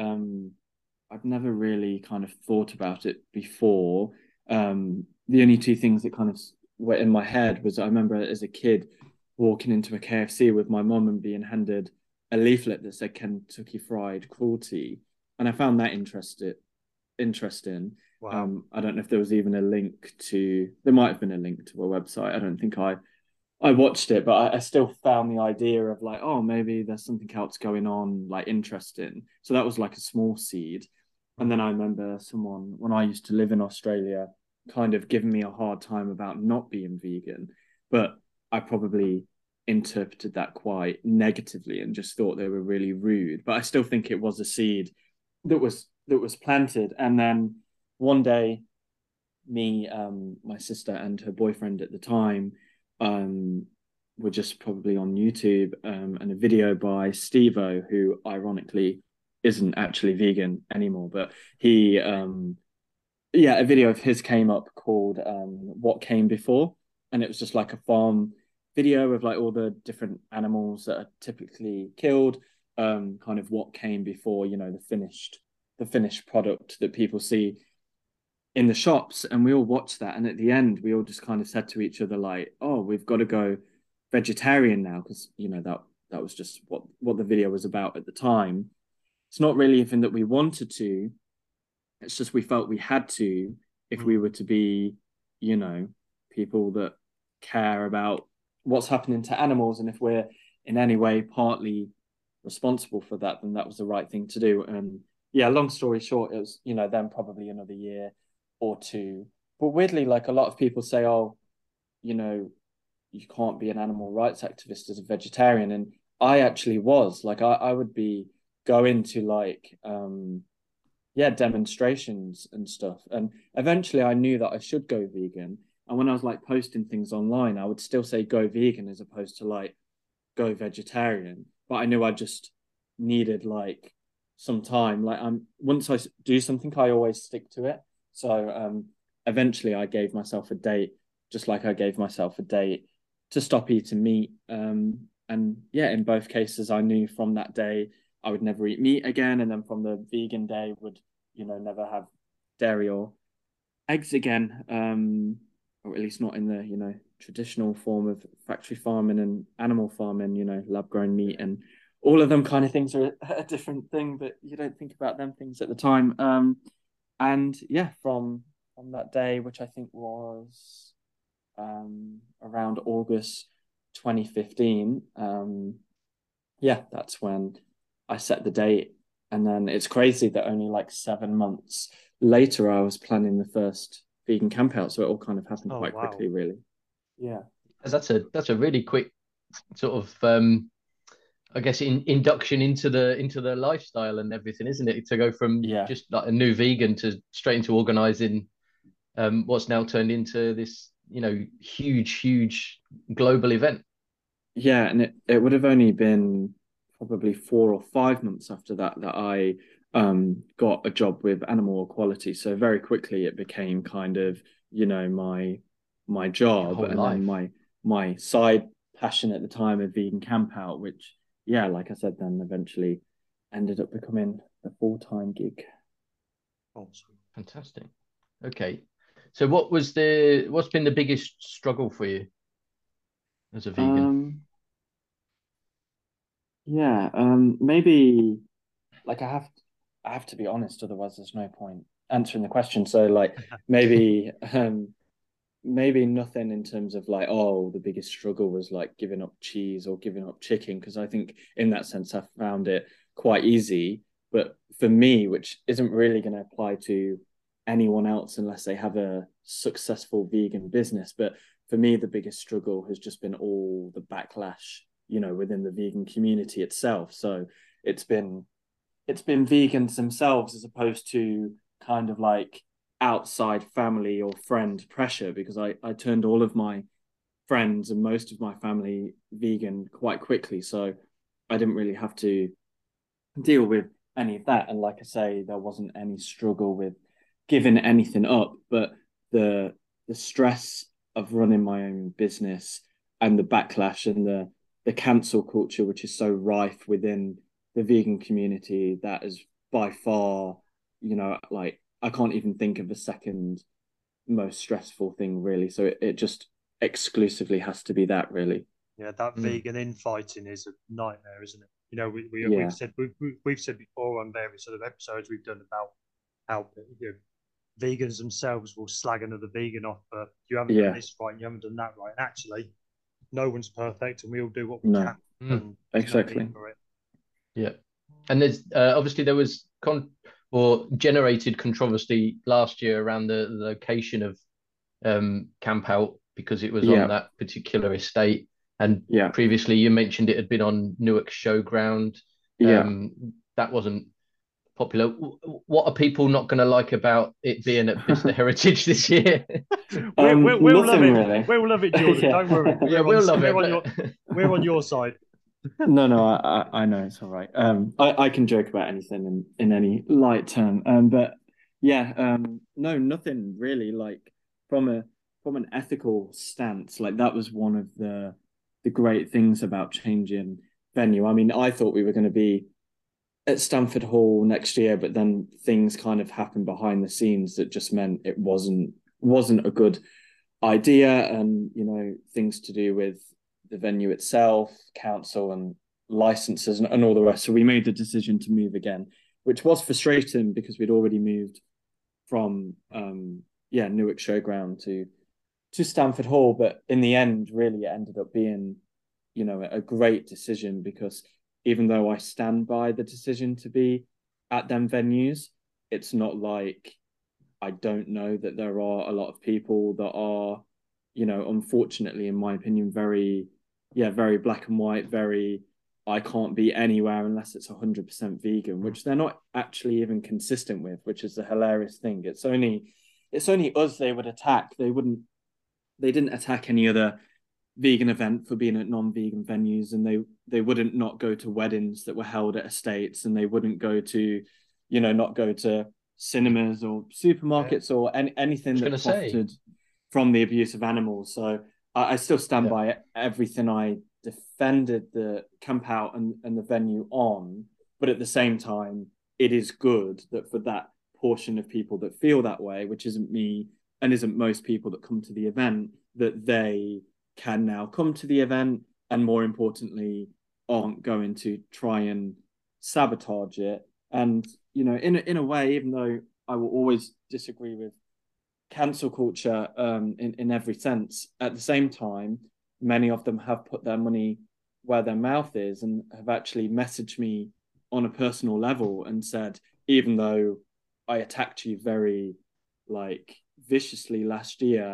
Speaker 3: kind of thought about it before. The only two things that kind of were in my head was I remember as a kid walking into a KFC with my mum and being handed a leaflet that said Kentucky Fried Cruelty, and I found that interesting.
Speaker 2: Wow.
Speaker 3: I don't know if there was even a link to. There might have been a link to a website. I don't think I watched it, but I still found the idea of like, oh, maybe there's something else going on, like interesting. So that was like a small seed. And then I remember someone, when I used to live in Australia, kind of giving me a hard time about not being vegan, but I probably interpreted that quite negatively and just thought they were really rude. But I still think it was a seed that was planted. And then one day, me, my sister and her boyfriend at the time were just probably on YouTube, and a video by Steve-O, who ironically isn't actually vegan anymore, but he a video of his came up called What Came Before, and it was just like a farm video of like all the different animals that are typically killed, kind of what came before, you know, the finished product that people see in the shops. And we all watched that, and at the end we all just kind of said to each other like, oh, we've got to go vegetarian now, because you know that was just what the video was about at the time. It's not really anything that we wanted to, it's just we felt we had to if we were to be, you know, people that care about what's happening to animals, and if we're in any way partly responsible for that, then that was the right thing to do. And yeah, long story short, it was, you know, then probably another year or two. But weirdly, like a lot of people say, oh, you know, you can't be an animal rights activist as a vegetarian. And I actually was like, I would be going to like demonstrations and stuff. And eventually I knew that I should go vegan. And when I was like posting things online, I would still say go vegan as opposed to like go vegetarian. But I knew I just needed like some time. Like once I do something, I always stick to it. So eventually I gave myself a date, just like I gave myself a date to stop eating meat. And yeah, in both cases, I knew from that day I would never eat meat again. And then from the vegan day would, you know, never have dairy or eggs again. Or at least not in the, you know, traditional form of factory farming and animal farming, you know, lab grown meat, and all of them kind of things are a different thing, but you don't think about them things at the time. And yeah, from that day, which I think was around August 2015, yeah, that's when I set the date. And then it's crazy that only like 7 months later, I was planning the first vegan camp out. So it all kind of happened quite quickly, really. Yeah.
Speaker 1: That's a really quick sort of I guess induction into the lifestyle and everything, isn't it? To go from
Speaker 3: Yeah.
Speaker 1: just like a new vegan to straight into organizing what's now turned into this, huge global event.
Speaker 3: Yeah, and it would have only been probably 4 or 5 months after that that I got a job with Animal Equality. So very quickly it became kind of, my
Speaker 1: Your
Speaker 3: job,
Speaker 1: whole
Speaker 3: and then
Speaker 1: life.
Speaker 3: my side passion at the time of vegan camp out, which, yeah, like I said, then eventually ended up becoming a full-time gig.
Speaker 2: Awesome.
Speaker 1: Fantastic. Okay. So what's been the biggest struggle for you as a vegan?
Speaker 3: Yeah, maybe like I have to be honest, otherwise there's no point answering the question. So like maybe maybe nothing in terms of like, oh, the biggest struggle was like giving up cheese or giving up chicken, because I think in that sense I found it quite easy. But for me, which isn't really going to apply to anyone else unless they have a successful vegan business, but for me the biggest struggle has just been all the backlash, within the vegan community itself. So it's been it's been vegans themselves as opposed to kind of like outside family or friend pressure, because I turned all of my friends and most of my family vegan quite quickly. So I didn't really have to deal with any of that. And like I say, there wasn't any struggle with giving anything up, but the the stress of running my own business and the backlash and the cancel culture, which is so rife within the vegan community, that is by far, like I can't even think of a second most stressful thing really. So it just exclusively has to be that really.
Speaker 2: Yeah, that
Speaker 1: Mm.
Speaker 2: vegan infighting is a nightmare, isn't it? You know, we've
Speaker 3: Yeah.
Speaker 2: said we've said before on various sort of episodes we've done about how vegans themselves will slag another vegan off for you haven't done
Speaker 3: Yeah.
Speaker 2: this right, you haven't done that right, and actually, no one's perfect, and we all do what we
Speaker 3: No.
Speaker 2: can,
Speaker 1: Mm.
Speaker 2: and there's no need
Speaker 3: Exactly.
Speaker 2: for it.
Speaker 1: Yeah. And there's obviously there was generated controversy last year around the location of Camp Out because it was on
Speaker 3: Yeah.
Speaker 1: that particular estate. And
Speaker 3: Yeah.
Speaker 1: previously you mentioned it had been on Newark Showground.
Speaker 3: Yeah.
Speaker 1: That wasn't popular. What are people not going to like about it being at Bicester Heritage this year?
Speaker 2: We'll love
Speaker 3: Nothing
Speaker 2: it.
Speaker 3: really.
Speaker 2: We'll love it, Jordan. Don't worry.
Speaker 3: Yeah.
Speaker 1: Yeah, we'll love it,
Speaker 2: We're on your side.
Speaker 3: No, no, I know it's all right. I can joke about anything in any light term. But yeah, no, nothing really. Like from a from an ethical stance, like that was one of the great things about changing venue. I mean, I thought we were going to be at Stamford Hall next year, but then things kind of happened behind the scenes that just meant it wasn't a good idea, and things to do with the venue itself, council and licenses and all the rest. So we made the decision to move again, which was frustrating because we'd already moved from Newark Showground to Stamford Hall, but in the end, really, it ended up being a great decision, because even though I stand by the decision to be at them venues, it's not like I don't know that there are a lot of people that are, unfortunately, in my opinion, very black and white, very, I can't be anywhere unless it's 100% vegan, which they're not actually even consistent with, which is the hilarious thing. It's only us they would attack. They didn't attack any other vegan event for being at non-vegan venues, and they wouldn't not go to weddings that were held at estates, and they wouldn't go to, not go to cinemas or
Speaker 2: Yeah,
Speaker 3: supermarkets or
Speaker 1: I
Speaker 3: anything
Speaker 1: was going
Speaker 3: that
Speaker 1: to say,
Speaker 3: profited from the abuse of animals. So I still stand
Speaker 1: yeah.
Speaker 3: by everything I defended the camp out and the venue on, but at the same time, it is good that for that portion of people that feel that way, which isn't me and isn't most people that come to the event, that they can now come to the event, and more importantly, aren't going to try and sabotage it. And in a way, even though I will always disagree with cancel culture in every sense, at the same time, many of them have put their money where their mouth is and have actually messaged me on a personal level and said, even though I attacked you very like viciously last year,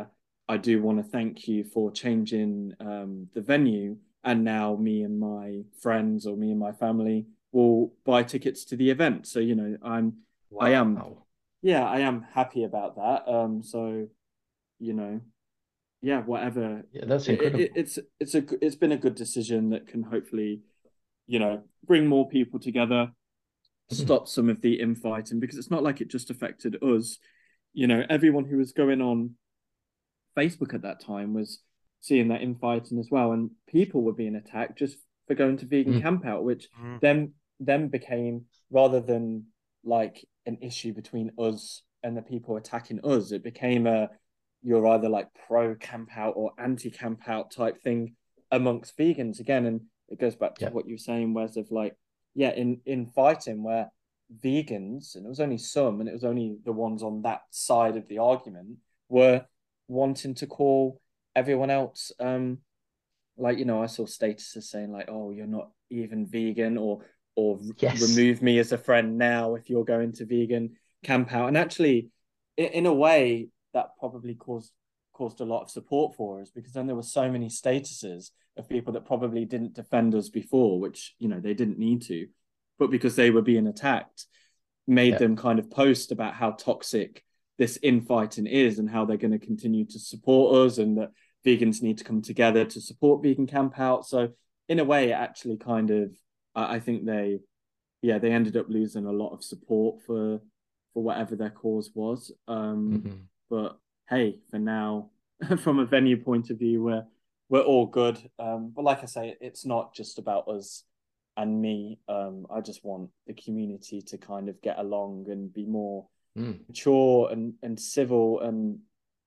Speaker 3: I do want to thank you for changing the venue. And now me and my friends or me and my family will buy tickets to the event. So, I am,
Speaker 1: Wow.
Speaker 3: yeah, I am happy about that. So, you know, yeah, whatever.
Speaker 1: Yeah, that's incredible.
Speaker 3: It's been a good decision that can hopefully, bring more people together,
Speaker 1: Mm.
Speaker 3: stop some of the infighting, because it's not like it just affected us. Everyone who was going on Facebook at that time was seeing that infighting as well, and people were being attacked just for going to vegan
Speaker 1: Mm.
Speaker 3: camp out, which
Speaker 2: Mm.
Speaker 3: then became, rather than like an issue between us and the people attacking us, it became a, you're either like pro camp out or anti camp out type thing amongst vegans again. And it goes back to
Speaker 1: Yeah.
Speaker 3: what you were saying, Wes, of like, yeah, in fighting where vegans, and it was only some, and it was only the ones on that side of the argument, were wanting to call everyone else, like, I saw statuses saying like, oh, you're not even vegan, or
Speaker 1: Yes.
Speaker 3: remove me as a friend now if you're going to vegan camp out. And actually, in a way, that probably caused a lot of support for us, because then there were so many statuses of people that probably didn't defend us before, which they didn't need to, but because they were being attacked, made
Speaker 1: Yeah.
Speaker 3: them kind of post about how toxic this infighting is and how they're going to continue to support us, and that vegans need to come together to support vegan camp out. So in a way, it actually kind of, I think they ended up losing a lot of support for whatever their cause was.
Speaker 1: Hmm.
Speaker 3: But hey, for now, from a venue point of view, we're all good. But like I say, it's not just about us and me. I just want the community to kind of get along and be more
Speaker 1: Mm.
Speaker 3: mature and civil, and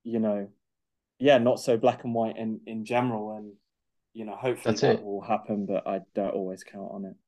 Speaker 3: yeah, not so black and white in general. And hopefully
Speaker 1: That's
Speaker 3: that
Speaker 1: it.
Speaker 3: will happen, but I don't always count on it.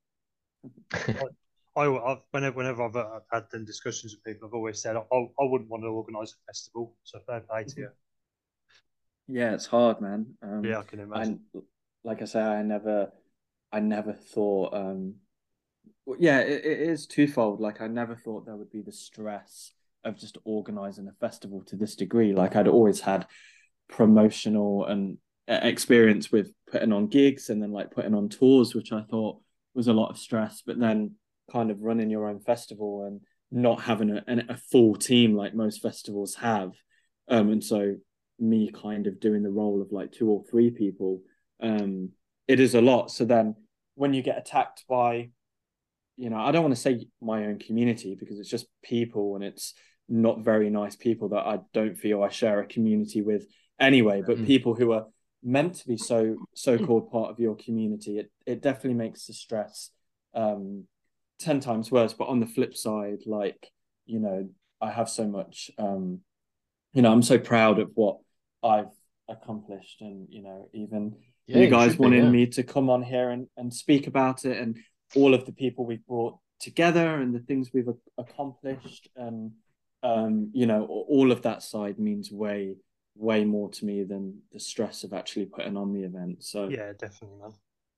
Speaker 2: Whenever I've had them discussions with people, I've always said I wouldn't want to organise a festival. So fair play to you.
Speaker 3: Yeah, it's hard, man.
Speaker 2: Yeah, I can imagine.
Speaker 3: And like I say, I never thought. Yeah, it is twofold. Like, I never thought there would be the stress of just organizing a festival to this degree. Like, I'd always had promotional and experience with putting on gigs and then like putting on tours, which I thought was a lot of stress. But then kind of running your own festival and not having a full team like most festivals have, and so me kind of doing the role of like two or three people, it is a lot. So then when you get attacked by, I don't want to say my own community, because it's just people, and it's not very nice people that I don't feel I share a community with anyway, but
Speaker 1: Mm.
Speaker 3: people who are meant to be so-called part of your community, it definitely makes the stress 10 times worse. But on the flip side, like, I have so much, I'm so proud of what I've accomplished, and even
Speaker 1: Yeah,
Speaker 3: you
Speaker 1: you
Speaker 3: guys
Speaker 1: should be.
Speaker 3: wanting
Speaker 1: Yeah.
Speaker 3: me to come on here and speak about it, and all of the people we've brought together and the things we've accomplished, and all of that side means way more to me than the stress of actually putting on the event. So
Speaker 2: Yeah, definitely, man.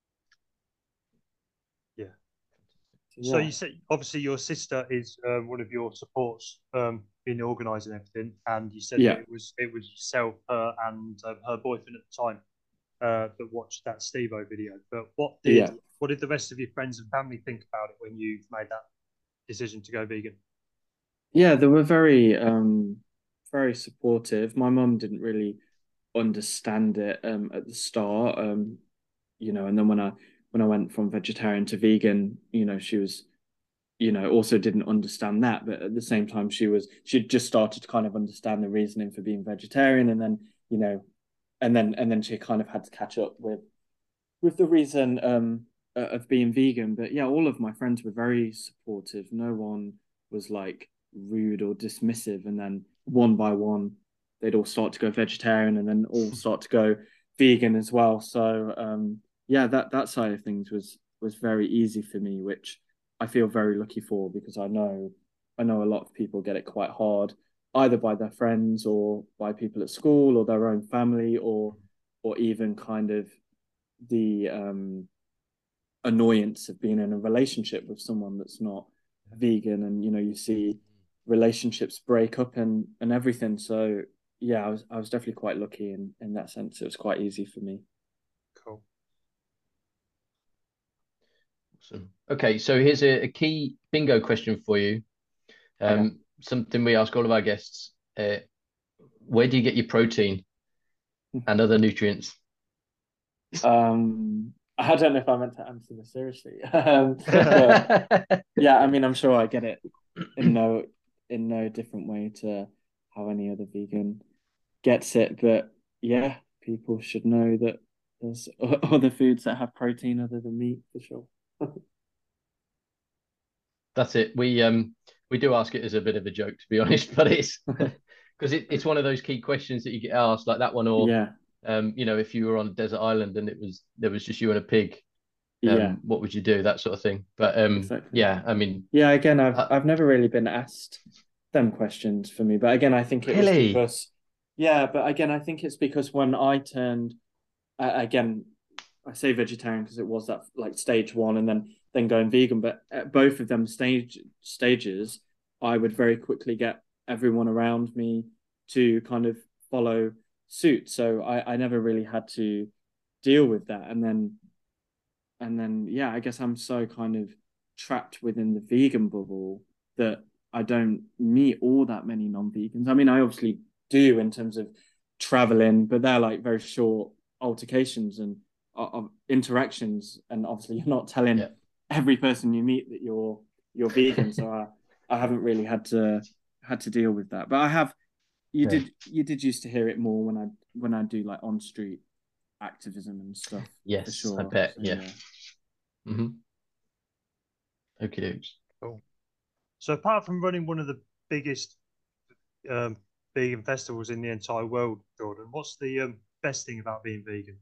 Speaker 2: Yeah. So
Speaker 3: yeah,
Speaker 2: you said obviously your sister is one of your supports in organising everything, and you said that
Speaker 3: yeah,
Speaker 2: it was yourself, her, and her boyfriend at the time that watched that Stevo video. But
Speaker 3: yeah.
Speaker 2: what did the rest of your friends and family think about it when you made that decision to go vegan?
Speaker 3: Yeah, they were very supportive. My mum didn't really understand it at the start. And then when I went from vegetarian to vegan, she was, also didn't understand that, but at the same time she'd just started to kind of understand the reasoning for being vegetarian, and then, and then she kind of had to catch up with the reason of being vegan. But yeah, all of my friends were very supportive. No one was like rude or dismissive. And then one by one, they'd all start to go vegetarian, and then all start to go vegan as well. So yeah, that side of things was very easy for me, which I feel very lucky for, because I know a lot of people get it quite hard, either by their friends or by people at school or their own family, or even kind of the annoyance of being in a relationship with someone that's not vegan. And you see relationships break up and everything. So yeah, I was definitely quite lucky in that sense. It was quite easy for me.
Speaker 2: Cool.
Speaker 1: Awesome. Okay, so here's a key bingo question for you.
Speaker 3: Okay.
Speaker 1: Something we ask all of our guests. Where do you get your protein and other nutrients?
Speaker 3: I don't know if I meant to answer this seriously. But yeah, I mean, I'm sure I get it in no different way to how any other vegan gets it. But yeah, people should know that there's other foods that have protein other than meat for sure.
Speaker 1: That's it. We do ask it as a bit of a joke, to be honest, but it's because it's one of those key questions that you get asked, like that one, or
Speaker 3: Yeah,
Speaker 1: if you were on a desert island and there was just you and a pig,
Speaker 3: yeah,
Speaker 1: what would you do? That sort of thing. But
Speaker 3: exactly.
Speaker 1: yeah, I mean,
Speaker 3: Yeah, again, I've
Speaker 1: uh,
Speaker 3: I've never really been asked them questions for me, but again, I think it was
Speaker 1: really,
Speaker 3: because yeah, but again, I think it's because when I turned again, I say vegetarian because it was that like stage one and then going vegan. But at both of them stages, I would very quickly get everyone around me to kind of follow suit. So I never really had to deal with that. And then yeah, I guess I'm so kind of trapped within the vegan bubble that I don't meet all that many non-vegans. I mean, I obviously do in terms of traveling, but they're like very short altercations and of interactions, and obviously you're not telling
Speaker 1: yeah,
Speaker 3: every person you meet that you're vegan. So I haven't really had to deal with that. But I have
Speaker 1: yeah,
Speaker 3: you did used to hear it more when I do like on street activism and stuff for
Speaker 1: yes, I
Speaker 3: sure.
Speaker 1: bet,
Speaker 3: So
Speaker 1: yeah.
Speaker 3: yeah.
Speaker 1: Mm-hmm. Okay,
Speaker 2: Cool. So apart from running one of the biggest um, vegan festivals in the entire world, Jordan, what's the best thing about being vegan?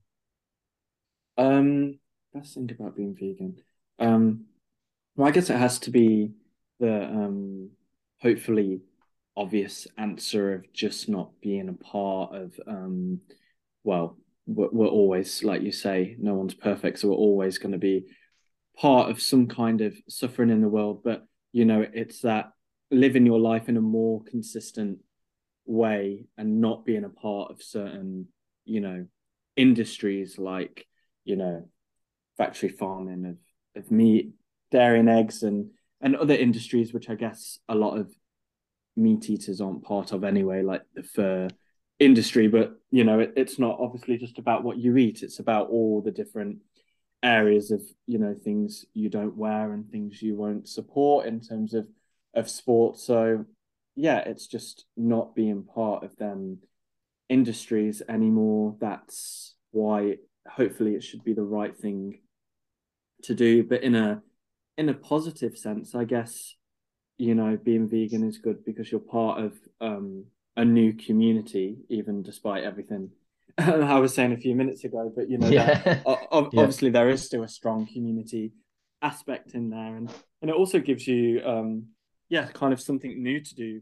Speaker 3: Um, best thing about being vegan. Um, well, I guess it has to be the hopefully obvious answer of just not being a part of well, we're always, like you say, no one's perfect, so we're always going to be part of some kind of suffering in the world. But it's that living your life in a more consistent way and not being a part of certain, you know, industries like, you know, factory farming of meat, dairy and eggs and other industries which I guess a lot of meat eaters aren't part of anyway, like the fur industry. But it's not obviously just about what you eat, it's about all the different areas of things you don't wear and things you won't support in terms of sport. So yeah, it's just not being part of them industries anymore. That's why hopefully it should be the right thing to do, but in a positive sense, I guess. Being vegan is good because you're part of a new community, even despite everything I was saying a few minutes ago. But that
Speaker 1: yeah, yeah,
Speaker 3: obviously there is still a strong community aspect in there, and it also gives you yeah, kind of something new to do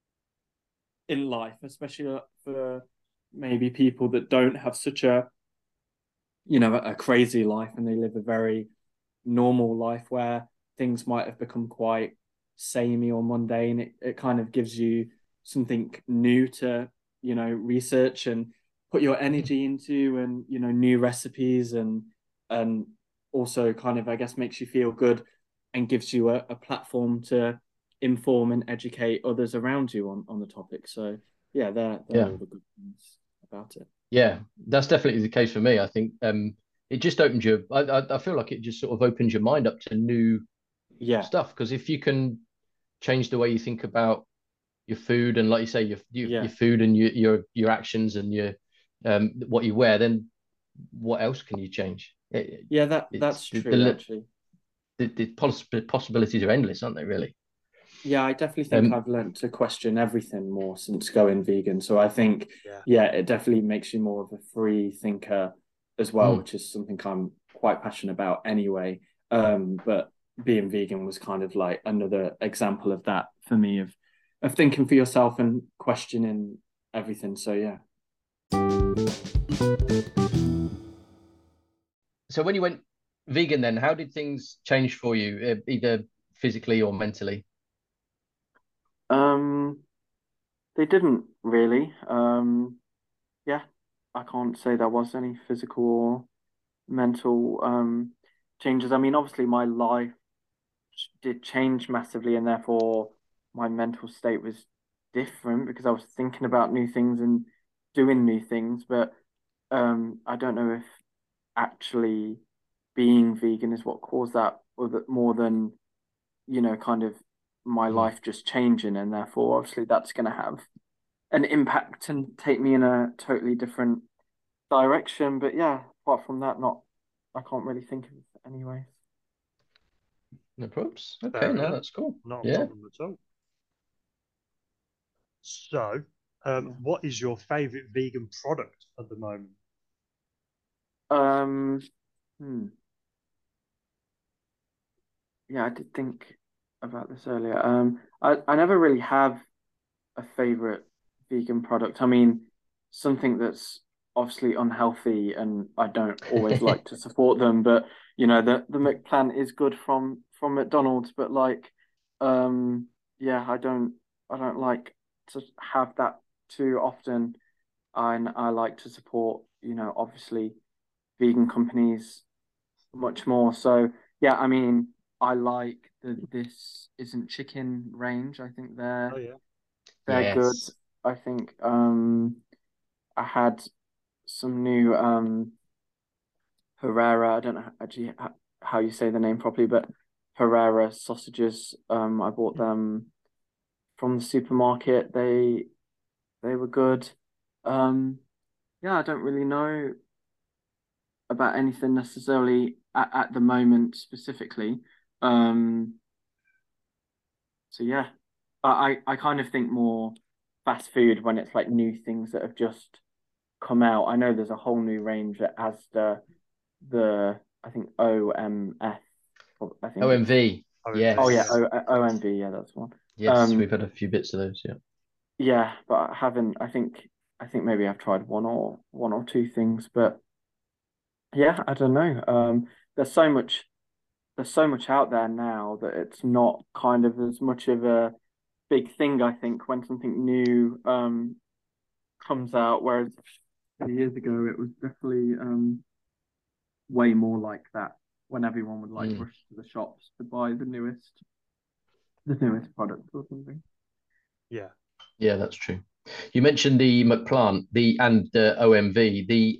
Speaker 3: in life, especially for maybe people that don't have such a crazy life and they live a very normal life where things might have become quite samey or mundane. It kind of gives you something new to research and put your energy into, and new recipes, and also kind of, I guess, makes you feel good and gives you a platform to inform and educate others around you on the topic. So yeah, they're
Speaker 1: yeah.
Speaker 3: all the good things about it.
Speaker 1: Yeah, that's definitely the case for me. I think it just opens your. I feel like it just sort of opens your mind up to new
Speaker 3: Yeah,
Speaker 1: stuff, because if you can change the way you think about your food and, like you say, your
Speaker 3: yeah,
Speaker 1: food and your actions and your what you wear, then what else can you change?
Speaker 3: yeah, that's
Speaker 1: It's
Speaker 3: true actually.
Speaker 1: the possibilities are endless, aren't they? Really.
Speaker 3: Yeah, I definitely think
Speaker 1: Um.
Speaker 3: I've learned to question everything more since going vegan. So I think,
Speaker 2: Yeah.
Speaker 3: yeah, it definitely makes you more of a free thinker as well,
Speaker 1: mm,
Speaker 3: which is something I'm quite passionate about anyway. But being vegan was kind of like another example of that for me, of thinking for yourself and questioning everything. So yeah.
Speaker 1: so when you went vegan, then how did things change for you, either physically or mentally?
Speaker 3: Um, They didn't really. Yeah, I can't say there was any physical or mental changes. I mean, obviously my life did change massively, and therefore my mental state was different because I was thinking about new things and doing new things. But I don't know if actually being vegan is what caused that, or that more than, kind of my
Speaker 1: Mm.
Speaker 3: life just changing, and therefore obviously that's going to have an impact and take me in a totally different direction. But yeah, apart from that, not I can't really think of it anyway.
Speaker 1: No problems. Okay,
Speaker 2: Fair
Speaker 1: no,
Speaker 2: enough.
Speaker 1: that's cool.
Speaker 2: Not a
Speaker 1: Yeah.
Speaker 2: problem at all. So,
Speaker 3: Yeah.
Speaker 2: what is your favorite vegan product at the moment?
Speaker 3: Um, hmm. Yeah, I did think about this earlier. I never really have a favorite vegan product. I mean, something that's obviously unhealthy, and I don't always like to support them, but the McPlant is good from McDonald's, but like, yeah, I don't like to have that too often. I like to support, obviously vegan companies much more. So yeah, I mean, I like the This Isn't Chicken range. I think
Speaker 2: Oh
Speaker 3: they're
Speaker 2: yeah.
Speaker 3: they're good.
Speaker 1: Yes.
Speaker 3: I think I had some new Herrera. I don't know actually how you say the name properly, but Herrera sausages. I bought them from the supermarket. They were good. Um, yeah, I don't really know about anything necessarily at the moment specifically. Um, so yeah, I kind of think more fast food when it's like new things that have just come out. I know there's a whole new range at Asda, the I think OMF, or I think it's
Speaker 1: OMV.
Speaker 2: OMV,
Speaker 3: oh yeah,
Speaker 1: Yes.
Speaker 2: yeah.
Speaker 3: OMV, yeah, that's one.
Speaker 1: Yes,
Speaker 3: Um,
Speaker 1: we've had a few bits of those. Yeah.
Speaker 3: yeah, but I haven't. I think maybe I've tried one or two things, but yeah, I don't know. There's so much there's so much out there now that it's not kind of as much of a big thing, I think, when something new comes out. Whereas years ago, it was definitely way more like that when everyone would like
Speaker 1: Mm.
Speaker 3: rush to the shops to buy the newest product or something.
Speaker 2: Yeah.
Speaker 1: Yeah, that's true. You mentioned the McPlant, the and the OMV. The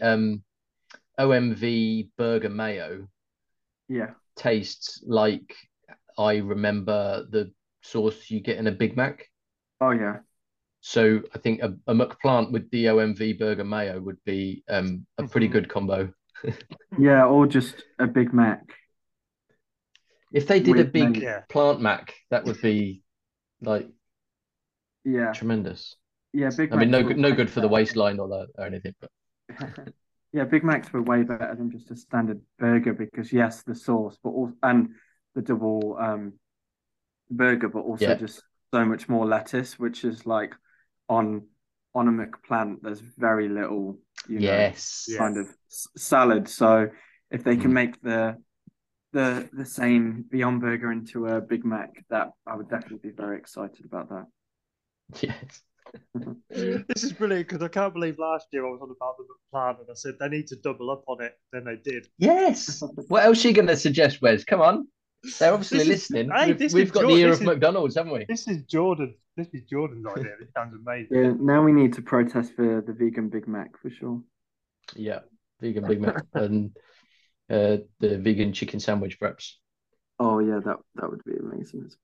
Speaker 1: OMV burger mayo
Speaker 3: Yeah.
Speaker 1: tastes like I remember the sauce you get in a Big Mac.
Speaker 3: Oh yeah.
Speaker 1: So I think a McPlant with the OMV burger mayo would be a pretty good combo.
Speaker 3: Yeah, or just a Big Mac
Speaker 1: If they did a
Speaker 3: with
Speaker 1: big
Speaker 3: mayo.
Speaker 2: Yeah.
Speaker 1: plant mac, that would be like
Speaker 3: Yeah.
Speaker 1: tremendous.
Speaker 3: Yeah, Big
Speaker 1: I mean,
Speaker 3: Macs
Speaker 1: no
Speaker 3: were
Speaker 1: no
Speaker 3: way
Speaker 1: good for the
Speaker 3: better
Speaker 1: waistline or anything, but
Speaker 3: Yeah, Big Macs were way better than just a standard burger because yes, the sauce, but also and the double burger, but also
Speaker 1: yeah,
Speaker 3: just so much more lettuce, which is like on on a McPlant, there's very little,
Speaker 1: yes.
Speaker 2: Yeah.
Speaker 3: kind of salad. So if they can
Speaker 1: Mm.
Speaker 3: make the same Beyond Burger into a Big Mac, that I would definitely be very excited about that.
Speaker 1: Yes.
Speaker 2: This is brilliant because I can't believe last year I was on about the McPlant and I said they need to double up on it. Then they did.
Speaker 1: Yes. What else are you going to suggest, Wes? Come on. They're obviously
Speaker 2: This is
Speaker 1: listening.
Speaker 2: hey,
Speaker 1: We've got the ear of McDonald's, haven't we?
Speaker 2: this is Jordan. This is Jordan's idea. This sounds amazing.
Speaker 3: Yeah, now we need to protest for the vegan Big Mac for sure.
Speaker 1: Yeah. Vegan Big Mac and the vegan chicken sandwich, perhaps.
Speaker 3: Oh yeah, that would be amazing as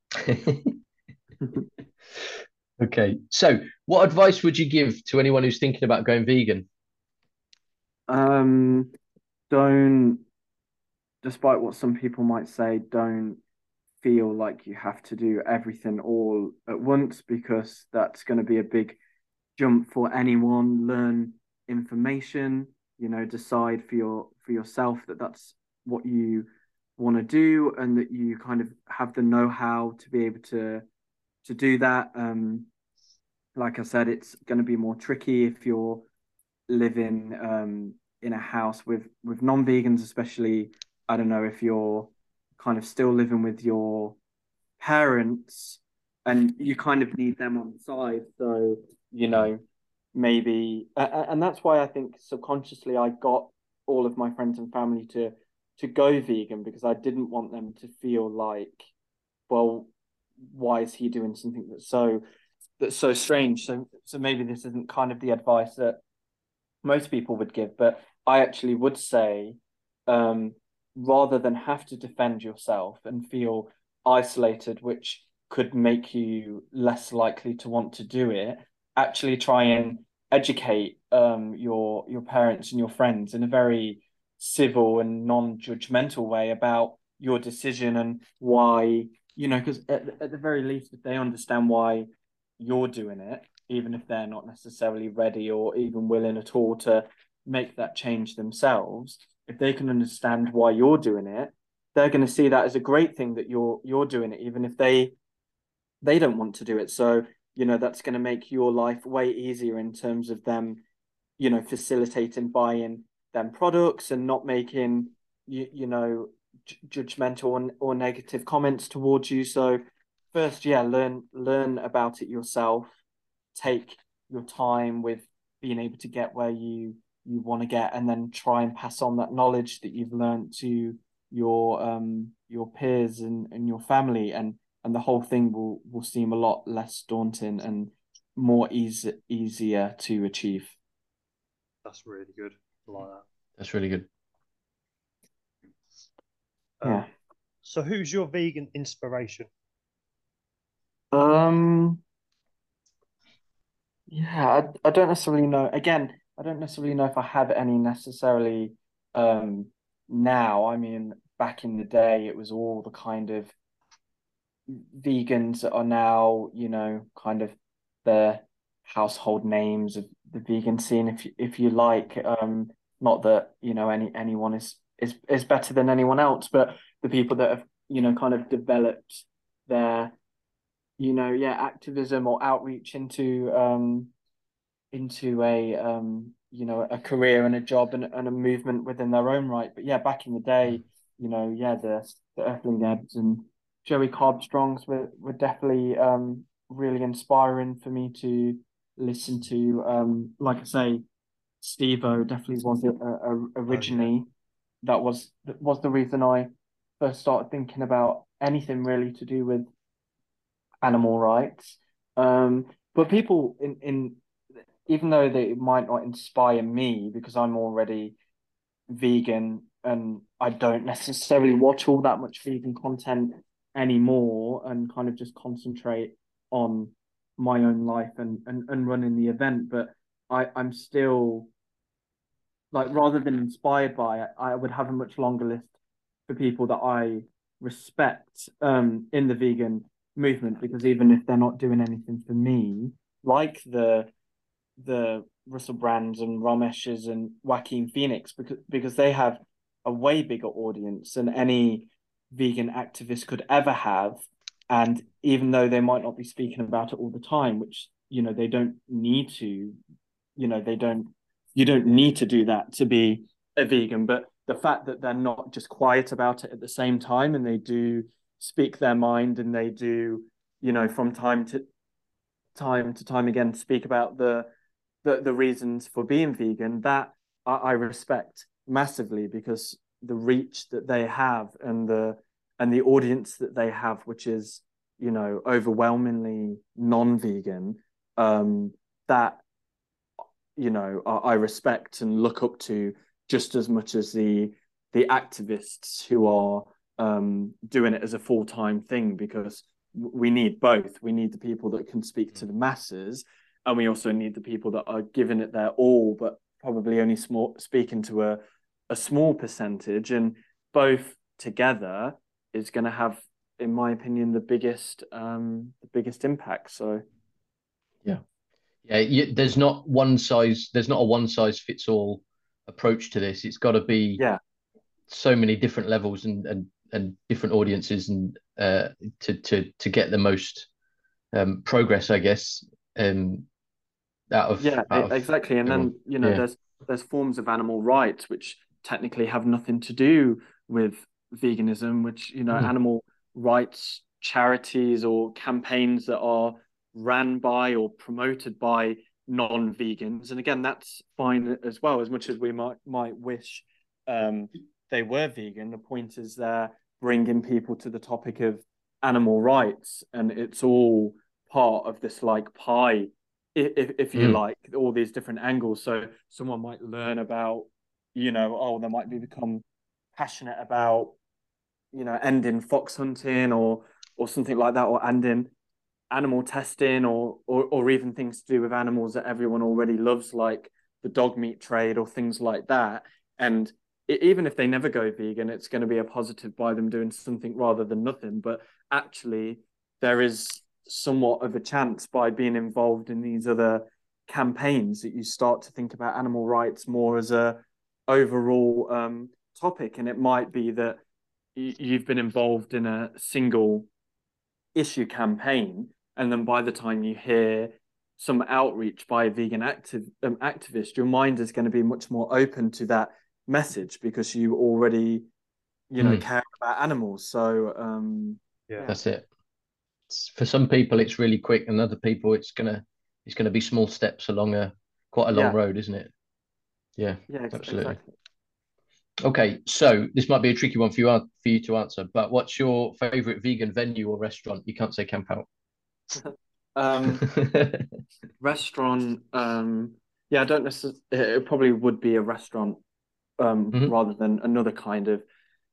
Speaker 3: well.
Speaker 1: Okay. So, what advice would you give to anyone who's thinking about going vegan?
Speaker 3: Um, don't, despite what some people might say, don't feel like you have to do everything all at once because that's going to be a big jump for anyone. Learn information, decide for yourself that that's what you want to do and that you kind of have the know-how to be able to do that. Like I said, it's going to be more tricky if you're living in a house with non-vegans, especially. I don't know if you're kind of still living with your parents. and you kind of need them on the side. So, you know, maybe, and that's why I think subconsciously I got all of my friends and family to go vegan, because I didn't want them to feel like, well, why is he doing something that's so strange? So maybe this isn't kind of the advice that most people would give, but I actually would say, um, rather than have to defend yourself and feel isolated, which could make you less likely to want to do it, actually try and educate your parents and your friends in a very civil and non-judgmental way about your decision and why, you know, because at the very least, if they understand why you're doing it, even if they're not necessarily ready or even willing at all to make that change themselves, if they can understand why you're doing it, they're going to see that as a great thing that you're doing it, even if they don't want to do it. So, you know, that's going to make your life way easier in terms of them, you know, facilitating buying them products and not making you know, judgmental or negative comments towards you. So first, yeah, learn about it yourself. Take your time with being able to get where you want to get, and then try and pass on that knowledge that you've learned to your peers and your family, and the whole thing will seem a lot less daunting and more easier to achieve.
Speaker 2: That's really good. I like that.
Speaker 1: That's really good.
Speaker 3: Yeah.
Speaker 2: So who's your vegan inspiration?
Speaker 3: Um, yeah, I don't necessarily know. Again, I don't necessarily know if I have any necessarily um now. I mean, back in the day, it was all the kind of vegans that are now, you know, kind of the household names of the vegan scene, if you like. Not that, you know, anyone is better than anyone else, but the people that have, you know, kind of developed their, you know, yeah, activism or outreach into a you know, a career and a job and a movement within their own right. But yeah, back in the day, you know, yeah, the Earthling Ebbs and Joey Carbstrongs were definitely really inspiring for me to listen to. Like I say, Steve-O definitely was originally. That was the reason I first started thinking about anything really to do with animal rights. But people in even though they might not inspire me because I'm already vegan and I don't necessarily watch all that much vegan content anymore, and kind of just concentrate on my own life and running the event. But I'm still, like, rather than inspired by it, I would have a much longer list for people that I respect in the vegan movement, because even if they're not doing anything for me, like the Russell Brands and Ramesh's and Joaquin Phoenix, because they have a way bigger audience than any vegan activist could ever have. And even though they might not be speaking about it all the time, which, you know, they don't need to, you know, you don't need to do that to be a vegan, but the fact that they're not just quiet about it at the same time, and they do speak their mind, and they do, you know, from time again speak about the reasons for being vegan, that I respect massively, because the reach that they have and the audience that they have, which is, you know, overwhelmingly non-vegan, that, you know, I respect and look up to just as much as the activists who are doing it as a full-time thing, because we need both. We need the people that can speak to the masses, and we also need the people that are giving it their all, but probably only speaking to a small percentage. And both together is going to have, in my opinion, the biggest impact. So
Speaker 1: Yeah. There's not a one size fits all approach to this. It's got to be
Speaker 3: yeah,
Speaker 1: so many different levels and different audiences, and to get the most progress, I guess.
Speaker 3: yeah,
Speaker 1: Out of
Speaker 3: exactly. And
Speaker 1: everyone.
Speaker 3: then, you know,
Speaker 1: Yeah.
Speaker 3: there's forms of animal rights which technically have nothing to do with veganism, which, you know,
Speaker 1: Mm.
Speaker 3: animal rights charities or campaigns that are ran by or promoted by non-vegans. And again, that's fine as well, as much as we might wish they were vegan. The point is they're bringing people to the topic of animal rights, and it's all part of this like pie, if you like, all these different angles. So someone might learn about, they might become passionate about, ending fox hunting or something like that, or ending animal testing, or even things to do with animals that everyone already loves, like the dog meat trade or things like that. And even if they never go vegan, it's going to be a positive by them doing something rather than nothing. But actually, there is somewhat of a chance by being involved in these other campaigns that you start to think about animal rights more as a overall topic. And it might be that you've been involved in a single issue campaign, and then by the time you hear some outreach by a vegan activist, your mind is going to be much more open to that message because you already care about animals. So
Speaker 1: that's it. For some people it's really quick, and other people it's gonna be small steps along quite a long road, isn't it? Yeah, absolutely.
Speaker 3: Exactly.
Speaker 1: Okay, so this might be a tricky one for you to answer, but what's your favorite vegan venue or restaurant? You can't say Camp Out.
Speaker 3: Restaurant, I don't necessarily, it probably would be a restaurant rather than another kind of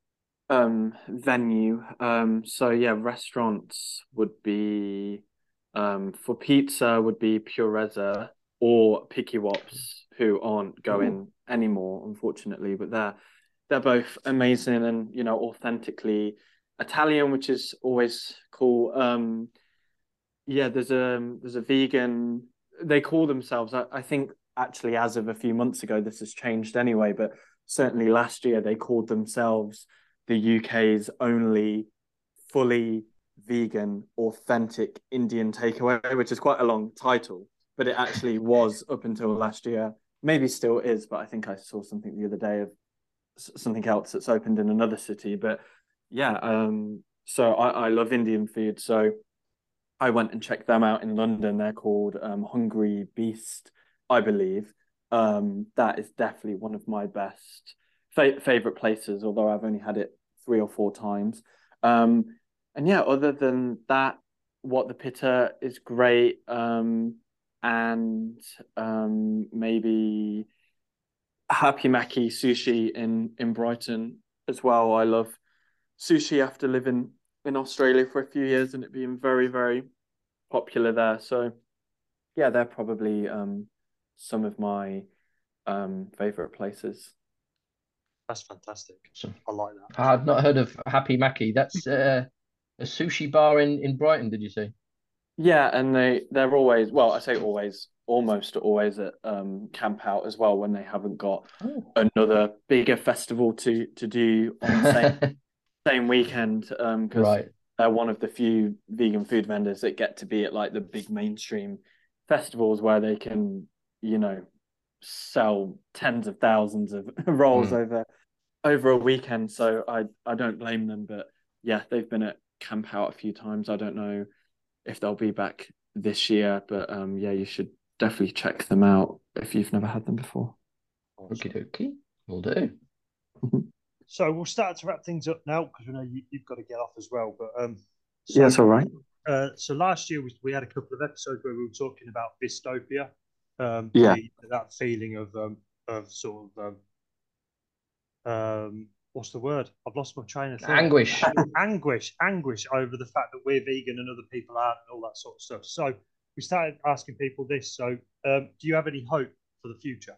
Speaker 3: venue. So yeah, restaurants would be for pizza would be Pureza or Picky Wops, who aren't going anymore, unfortunately, but they're both amazing and authentically Italian, which is always cool. There's a vegan. They call themselves. I think actually, as of a few months ago, this has changed anyway. But certainly last year, they called themselves the UK's only fully vegan, authentic Indian takeaway, which is quite a long title, but it actually was up until last year. Maybe still is, but I think I saw something the other day of something else that's opened in another city. But so I love Indian food. So I went and checked them out in London. They're called Hungry Beast, I believe. That is definitely one of my best favorite places, although I've only had it 3 or 4 times. And yeah, other than that, What the Pitta is great. And maybe Happy Maki Sushi in Brighton as well. I love sushi after living in Australia for a few years and it being very, very popular there. So yeah, they're probably some of my favorite places.
Speaker 2: That's fantastic.
Speaker 1: So,
Speaker 2: I like that.
Speaker 1: I've not heard of Happy Maki. That's a sushi bar in Brighton, did you say?
Speaker 3: Yeah, and they're always, well, I say always, almost always at Camp Out as well when they haven't got another bigger festival to do on the same weekend, because they're one of the few vegan food vendors that get to be at like the big mainstream festivals where they can, sell tens of thousands of rolls over a weekend. So I don't blame them, but yeah, they've been at Camp Out a few times. I don't know if they'll be back this year, but you should definitely check them out if you've never had them before.
Speaker 1: Okie dokie, will do.
Speaker 2: So we'll start to wrap things up now because we know you've got to get off as well. But
Speaker 3: yeah, it's all right.
Speaker 2: So last year we had a couple of episodes where we were talking about dystopia. That feeling of sort of what's the word? I've lost my train of thought.
Speaker 1: Anguish
Speaker 2: over the fact that we're vegan and other people aren't, and all that sort of stuff. So we started asking people this. So do you have any hope for the future?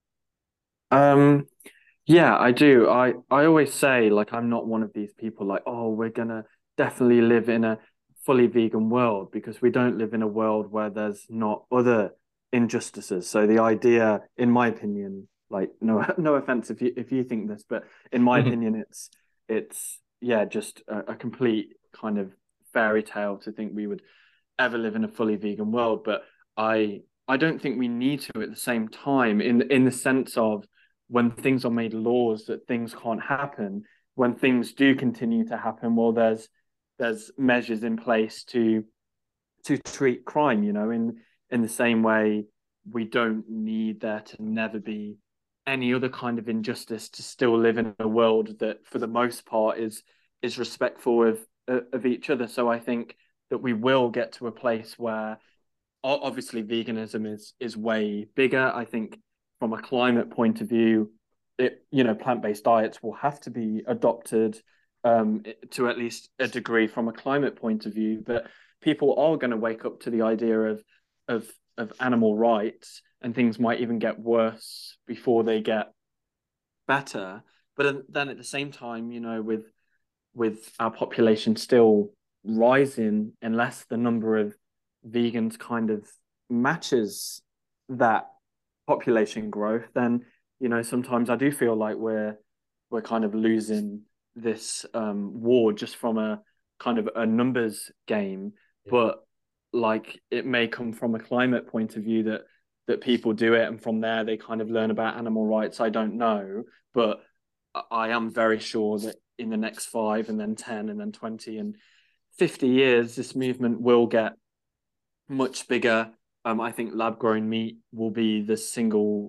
Speaker 3: Yeah, I do. I always say, like, I'm not one of these people like, oh, we're gonna definitely live in a fully vegan world, because we don't live in a world where there's not other injustices. So the idea, in my opinion, like no offense if you think this, but in my opinion, it's just a complete kind of fairy tale to think we would ever live in a fully vegan world. But I don't think we need to at the same time, in the sense of when things are made laws that things can't happen, when things do continue to happen, well, there's there's measures in place to treat crime, in the same way we don't need there to never be any other kind of injustice, to still live in a world that for the most part is respectful of each other. So I think that we will get to a place where obviously veganism is way bigger. I think from a climate point of view, plant-based diets will have to be adopted to at least a degree from a climate point of view. But people are going to wake up to the idea of animal rights, and things might even get worse before they get better. But then at the same time, with our population still rising, unless the number of vegans kind of matches that population growth, then sometimes I do feel like we're kind of losing this war just from a kind of a numbers game.
Speaker 2: Yeah.
Speaker 3: But like it may come from a climate point of view that people do it, and from there they kind of learn about animal rights. I don't know, but I am very sure that in the next 5 and then 10 and then 20 and 50 years, this movement will get much bigger. I think lab grown meat will be the single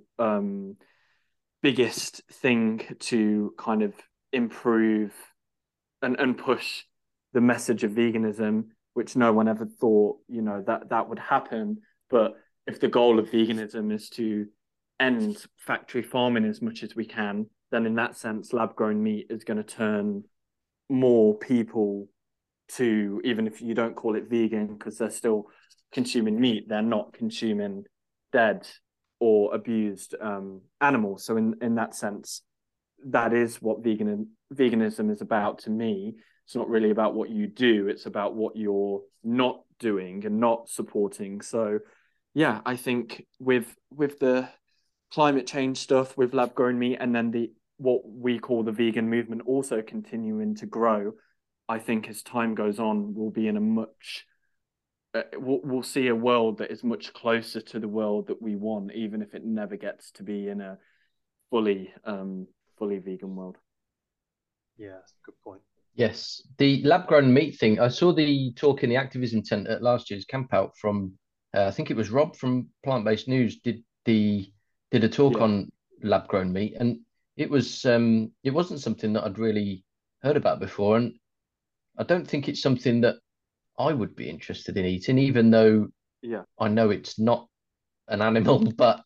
Speaker 3: biggest thing to kind of improve and push the message of veganism, which no one ever thought, that would happen. But if the goal of veganism is to end factory farming as much as we can, then in that sense, lab grown meat is going to turn more people to, even if you don't call it vegan, because they're still consuming meat, they're not consuming dead or abused animals. So in that sense, that is what veganism is about to me. It's not really about what you do, it's about what you're not doing and not supporting. So yeah, I think with the climate change stuff, with lab grown meat, and then what we call the vegan movement also continuing to grow, I think as time goes on, we'll be in a much we'll see a world that is much closer to the world that we want, even if it never gets to be in a fully vegan world.
Speaker 2: Yeah, good point.
Speaker 1: Yes, the lab-grown meat thing. I saw the talk in the activism tent at last year's camp out from, I think it was Rob from Plant Based News did a talk on lab-grown meat, and it wasn't something that I'd really heard about before, and I don't think it's something that I would be interested in eating, even though I know it's not an animal. But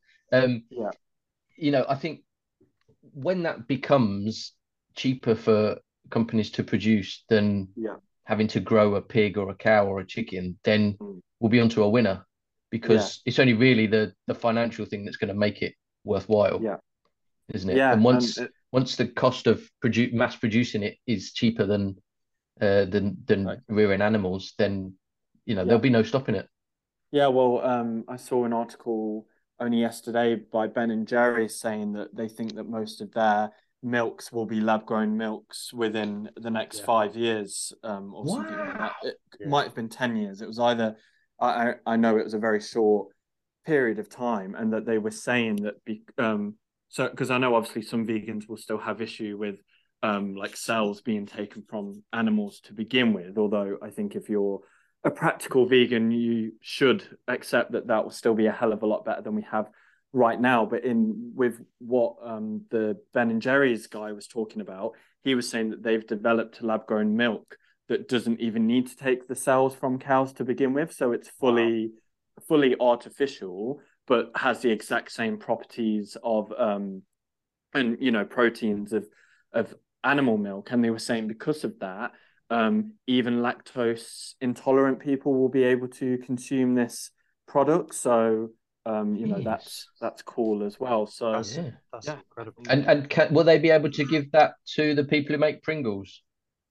Speaker 1: I think when that becomes cheaper for companies to produce than having to grow a pig or a cow or a chicken, then we'll be onto a winner, because it's only really the financial thing that's going to make it worthwhile, isn't it?
Speaker 3: Yeah,
Speaker 1: and once the cost of mass producing it is cheaper than rearing animals, then there'll be no stopping it.
Speaker 3: Yeah, well, I saw an article only yesterday by Ben and Jerry saying that they think that most of their milks will be lab-grown milks within the next 5 years, or something like that. It might have been 10 years. It was either, I know it was a very short period of time, and that they were saying that so because I know obviously some vegans will still have issue with like cells being taken from animals to begin with, although I think if you're a practical vegan, you should accept that will still be a hell of a lot better than we have right now. But with what the Ben and Jerry's guy was talking about, he was saying that they've developed lab-grown milk that doesn't even need to take the cells from cows to begin with, so it's fully artificial, but has the exact same properties of and proteins of animal milk. And they were saying because of that, even lactose intolerant people will be able to consume this product. So that's cool as well. So
Speaker 2: that's incredible.
Speaker 1: And will they be able to give that to the people who make Pringles?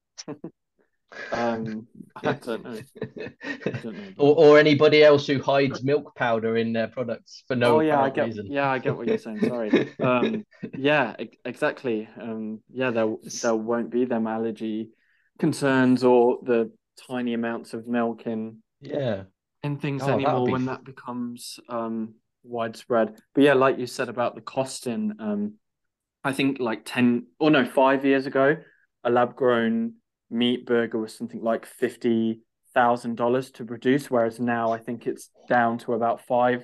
Speaker 3: I don't know.
Speaker 1: Or anybody else who hides milk powder in their products for no apparent reason.
Speaker 3: Yeah, I get what you're saying. Sorry. Exactly. There won't be them allergy concerns or the tiny amounts of milk in things anymore when that becomes widespread. But yeah, like you said about the costing, I think like 5 years ago, a lab grown meat burger was something like $50,000 to produce, whereas now I think it's down to about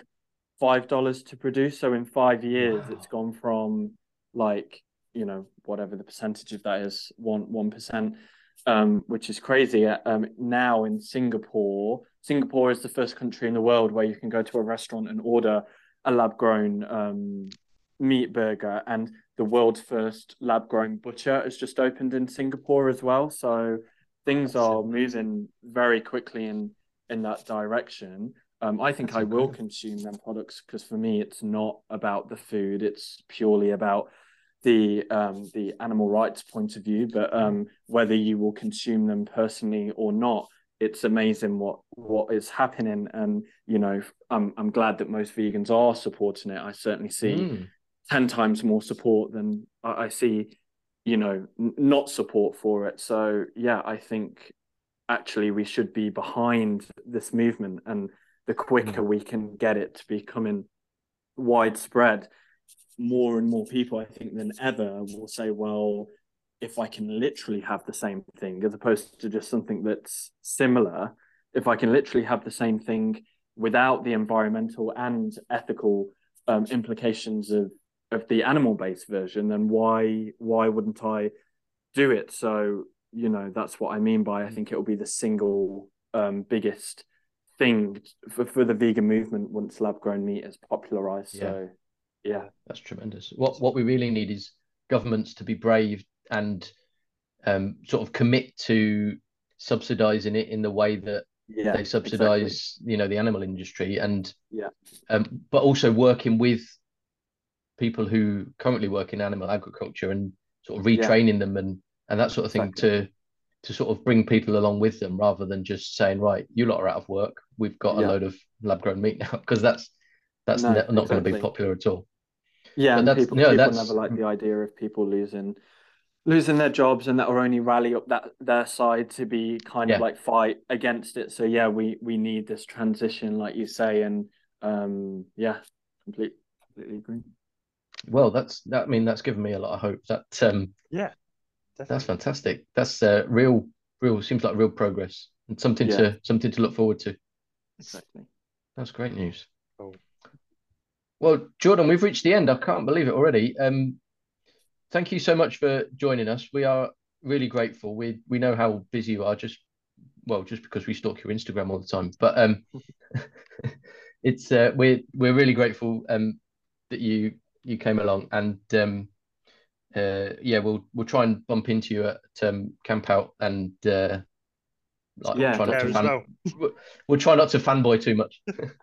Speaker 3: $5 to produce. So in 5 years, it's gone from like, whatever the percentage of that is, 1%, which is crazy. Now in Singapore is the first country in the world where you can go to a restaurant and order a lab-grown meat burger, and the world's first lab-grown butcher has just opened in Singapore as well. So things are moving very quickly in that direction. I think I will consume them products because for me, it's not about the food; it's purely about the animal rights point of view. But whether you will consume them personally or not, it's amazing what is happening. And I'm glad that most vegans are supporting it. I certainly see 10 times more support than I see, not support for it. So yeah, I think actually we should be behind this movement, and the quicker we can get it to becoming widespread, more and more people, I think, than ever will say, well, if I can literally have the same thing, as opposed to just something that's similar, if I can literally have the same thing without the environmental and ethical implications of the animal-based version, then why wouldn't I do it? So, that's what I mean by I think it will be the single biggest thing for the vegan movement once lab-grown meat is popularized. So yeah,
Speaker 1: that's tremendous. What we really need is governments to be brave and sort of commit to subsidizing it in the way that they subsidize the animal industry, and but also working with people who currently work in animal agriculture and sort of retraining them and that sort of thing to sort of bring people along with them, rather than just saying, right, you lot are out of work, we've got a load of lab-grown meat now, because that's not going to be popular at all.
Speaker 3: Yeah, but and people never like the idea of people losing their jobs, and that will only rally up their side to be kind of like fight against it. So yeah, we need this transition, like you say, and completely agree.
Speaker 1: Well, that's given me a lot of hope. That definitely. That's fantastic. That's real seems like real progress and something to look forward to.
Speaker 3: Exactly.
Speaker 1: That's great news.
Speaker 2: Cool.
Speaker 1: Well, Jordan, we've reached the end. I can't believe it already. Thank you so much for joining us. We are really grateful. We know how busy you are, just because we stalk your Instagram all the time. But it's we're really grateful that you came along, and we'll try and bump into you at Camp Out, and try not to we'll try not to fanboy too much.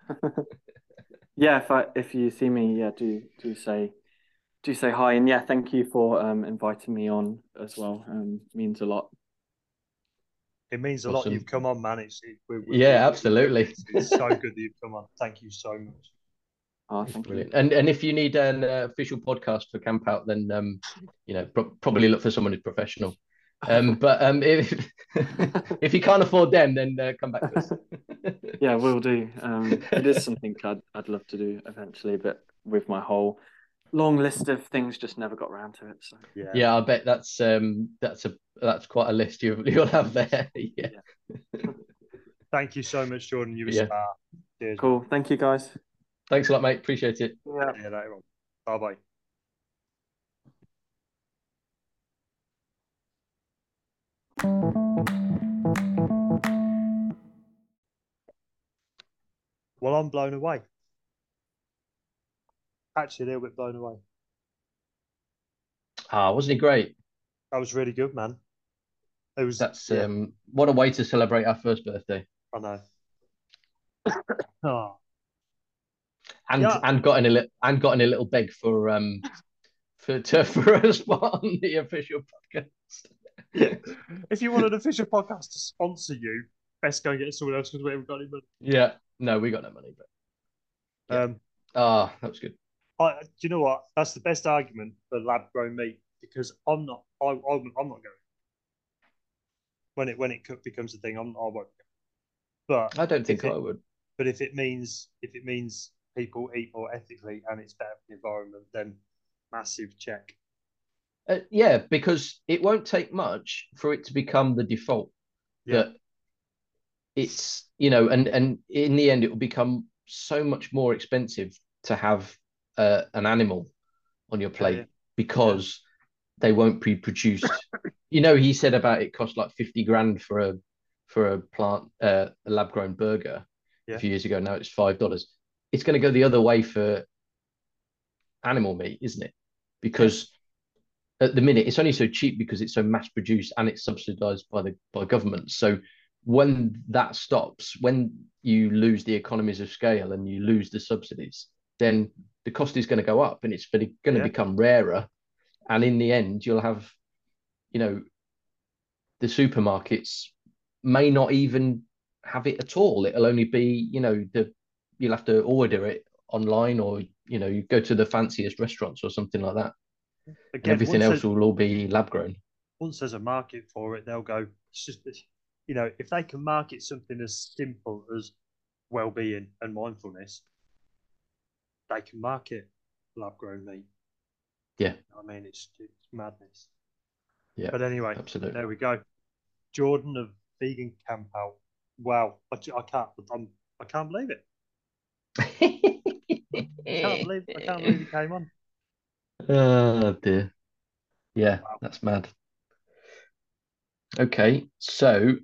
Speaker 3: If you see me, do say hi, and thank you for inviting me on as well. Means a lot.
Speaker 2: It means a lot you've come on, man.
Speaker 1: Absolutely.
Speaker 2: It's so good that you've come on. Thank you so much.
Speaker 3: Oh, thank you.
Speaker 1: And if you need an official podcast for Camp Out, then probably look for someone who's professional. But if you can't afford them, then come back to us.
Speaker 3: Yeah, will do. It is something I'd love to do eventually, but with my whole long list of things, just never got around to it. So
Speaker 1: I bet that's quite a list you'll have there. Yeah.
Speaker 2: Thank you so much, Jordan. You were a star. Cheers.
Speaker 3: Cool. Man. Thank you, guys.
Speaker 1: Thanks a lot, mate. Appreciate it.
Speaker 2: Yeah. See you later on. Bye-bye. Well, I'm blown away. Actually, a little bit blown away.
Speaker 1: Wasn't he great?
Speaker 2: That was really good, man. It was.
Speaker 1: That's what a way to celebrate our first birthday.
Speaker 2: I know. Oh.
Speaker 1: And got in a little beg for a spot on the official podcast.
Speaker 2: Yeah. If you want an official podcast to sponsor you, best go and get someone else, because we haven't got any money.
Speaker 1: Yeah, no, we got no money, but that was good.
Speaker 2: Do you know what? That's the best argument for lab-grown meat, because I'm not going. When it becomes a thing, I won't go. But
Speaker 1: I don't think I would.
Speaker 2: But if it means people eat more ethically and it's better for the environment, then massive check.
Speaker 1: Yeah, because it won't take much for it to become the default.
Speaker 2: Yeah.
Speaker 1: That it's, you know, and in the end, it will become so much more expensive to have an animal on your
Speaker 2: Yeah, yeah,
Speaker 1: plate because they won't be produced. You know, he said about it cost like 50 grand for a plant a lab grown burger a
Speaker 2: yeah,
Speaker 1: few years ago. Now it's $5. It's going to go the other way for animal meat, isn't it?
Speaker 2: yeah,
Speaker 1: Because at the minute it's only so cheap because it's so mass produced and it's subsidized by government. So when that stops, when you lose the economies of scale and you lose the subsidies, then the cost is going to go up and it's going to
Speaker 2: yeah,
Speaker 1: become rarer. And in the end, you'll have, you know, the supermarkets may not even have it at all. It'll only be, you know, you'll have to order it online or, you know, you go to the fanciest restaurants or something like that. And
Speaker 2: again,
Speaker 1: everything else will all be lab grown.
Speaker 2: once there's a market for it, they'll go. It's just, you know, if they can market something as simple as well-being and mindfulness, they can market lab-grown meat.
Speaker 1: Yeah.
Speaker 2: I mean, it's madness.
Speaker 1: Yeah.
Speaker 2: But anyway,
Speaker 1: Absolutely.
Speaker 2: there we go. Jordan of Vegan Camp Out. Wow, I can't believe it. I can't believe he came on.
Speaker 1: Oh dear. Yeah,
Speaker 2: Wow.
Speaker 1: that's mad. Okay, so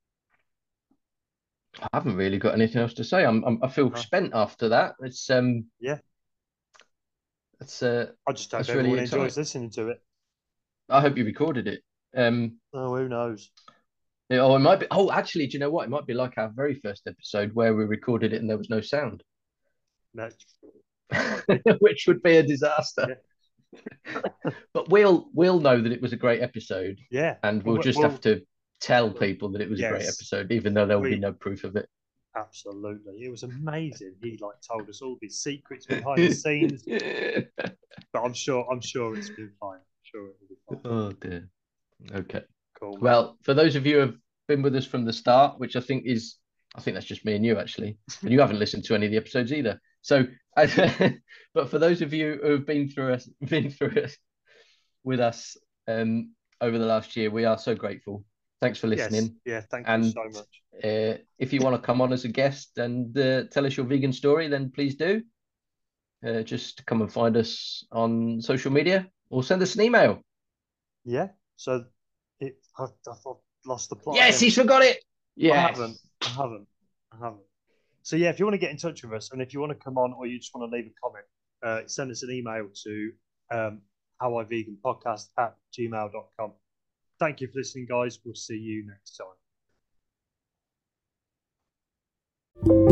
Speaker 1: I haven't really got anything else to say. I feel
Speaker 2: Uh,
Speaker 1: spent after that.
Speaker 2: yeah,
Speaker 1: It's
Speaker 2: I just hope
Speaker 1: that's really
Speaker 2: everyone enjoys
Speaker 1: exciting.
Speaker 2: listening to it.
Speaker 1: I hope you recorded it.
Speaker 2: Oh, who knows?
Speaker 1: Oh, it might be. Oh, actually, do you know what? It might be like our very first episode where we recorded it and there was no sound,
Speaker 2: No,
Speaker 1: which would be a disaster.
Speaker 2: yeah,
Speaker 1: But we'll know that it was a great episode,
Speaker 2: yeah.
Speaker 1: and we'll
Speaker 2: Well,
Speaker 1: just have to tell people that it was a great
Speaker 2: yes,
Speaker 1: episode, even though there will be
Speaker 2: we
Speaker 1: no proof of it.
Speaker 2: absolutely. It was amazing. He like told us all these secrets behind the scenes, but I'm sure it's been fine. I'm sure it will be fine.
Speaker 1: Oh dear. Okay.
Speaker 2: Cool, mate.
Speaker 1: Well, for those of you who have been with us from the start, which I think that's just me and you actually, and you haven't listened to any of the episodes either. So, but for those of you who have been through us with us over the last year, we are so grateful. Thanks for
Speaker 2: Yes,
Speaker 1: listening.
Speaker 2: yeah. Thank you
Speaker 1: And
Speaker 2: so much.
Speaker 1: if you want to come on as a guest and tell us your vegan story, then please do. Just come and find us on social media or send us an email.
Speaker 2: Yeah. So I've lost the plot
Speaker 1: Yes,
Speaker 2: again.
Speaker 1: he's forgot it.
Speaker 2: I
Speaker 1: Yes.
Speaker 2: haven't. I haven't. I haven't. So yeah, if you want to get in touch with us, and if you want to come on, or you just want to leave a comment, send us an email to howiveganpodcast@gmail.com. Thank you for listening, guys. We'll see you next time.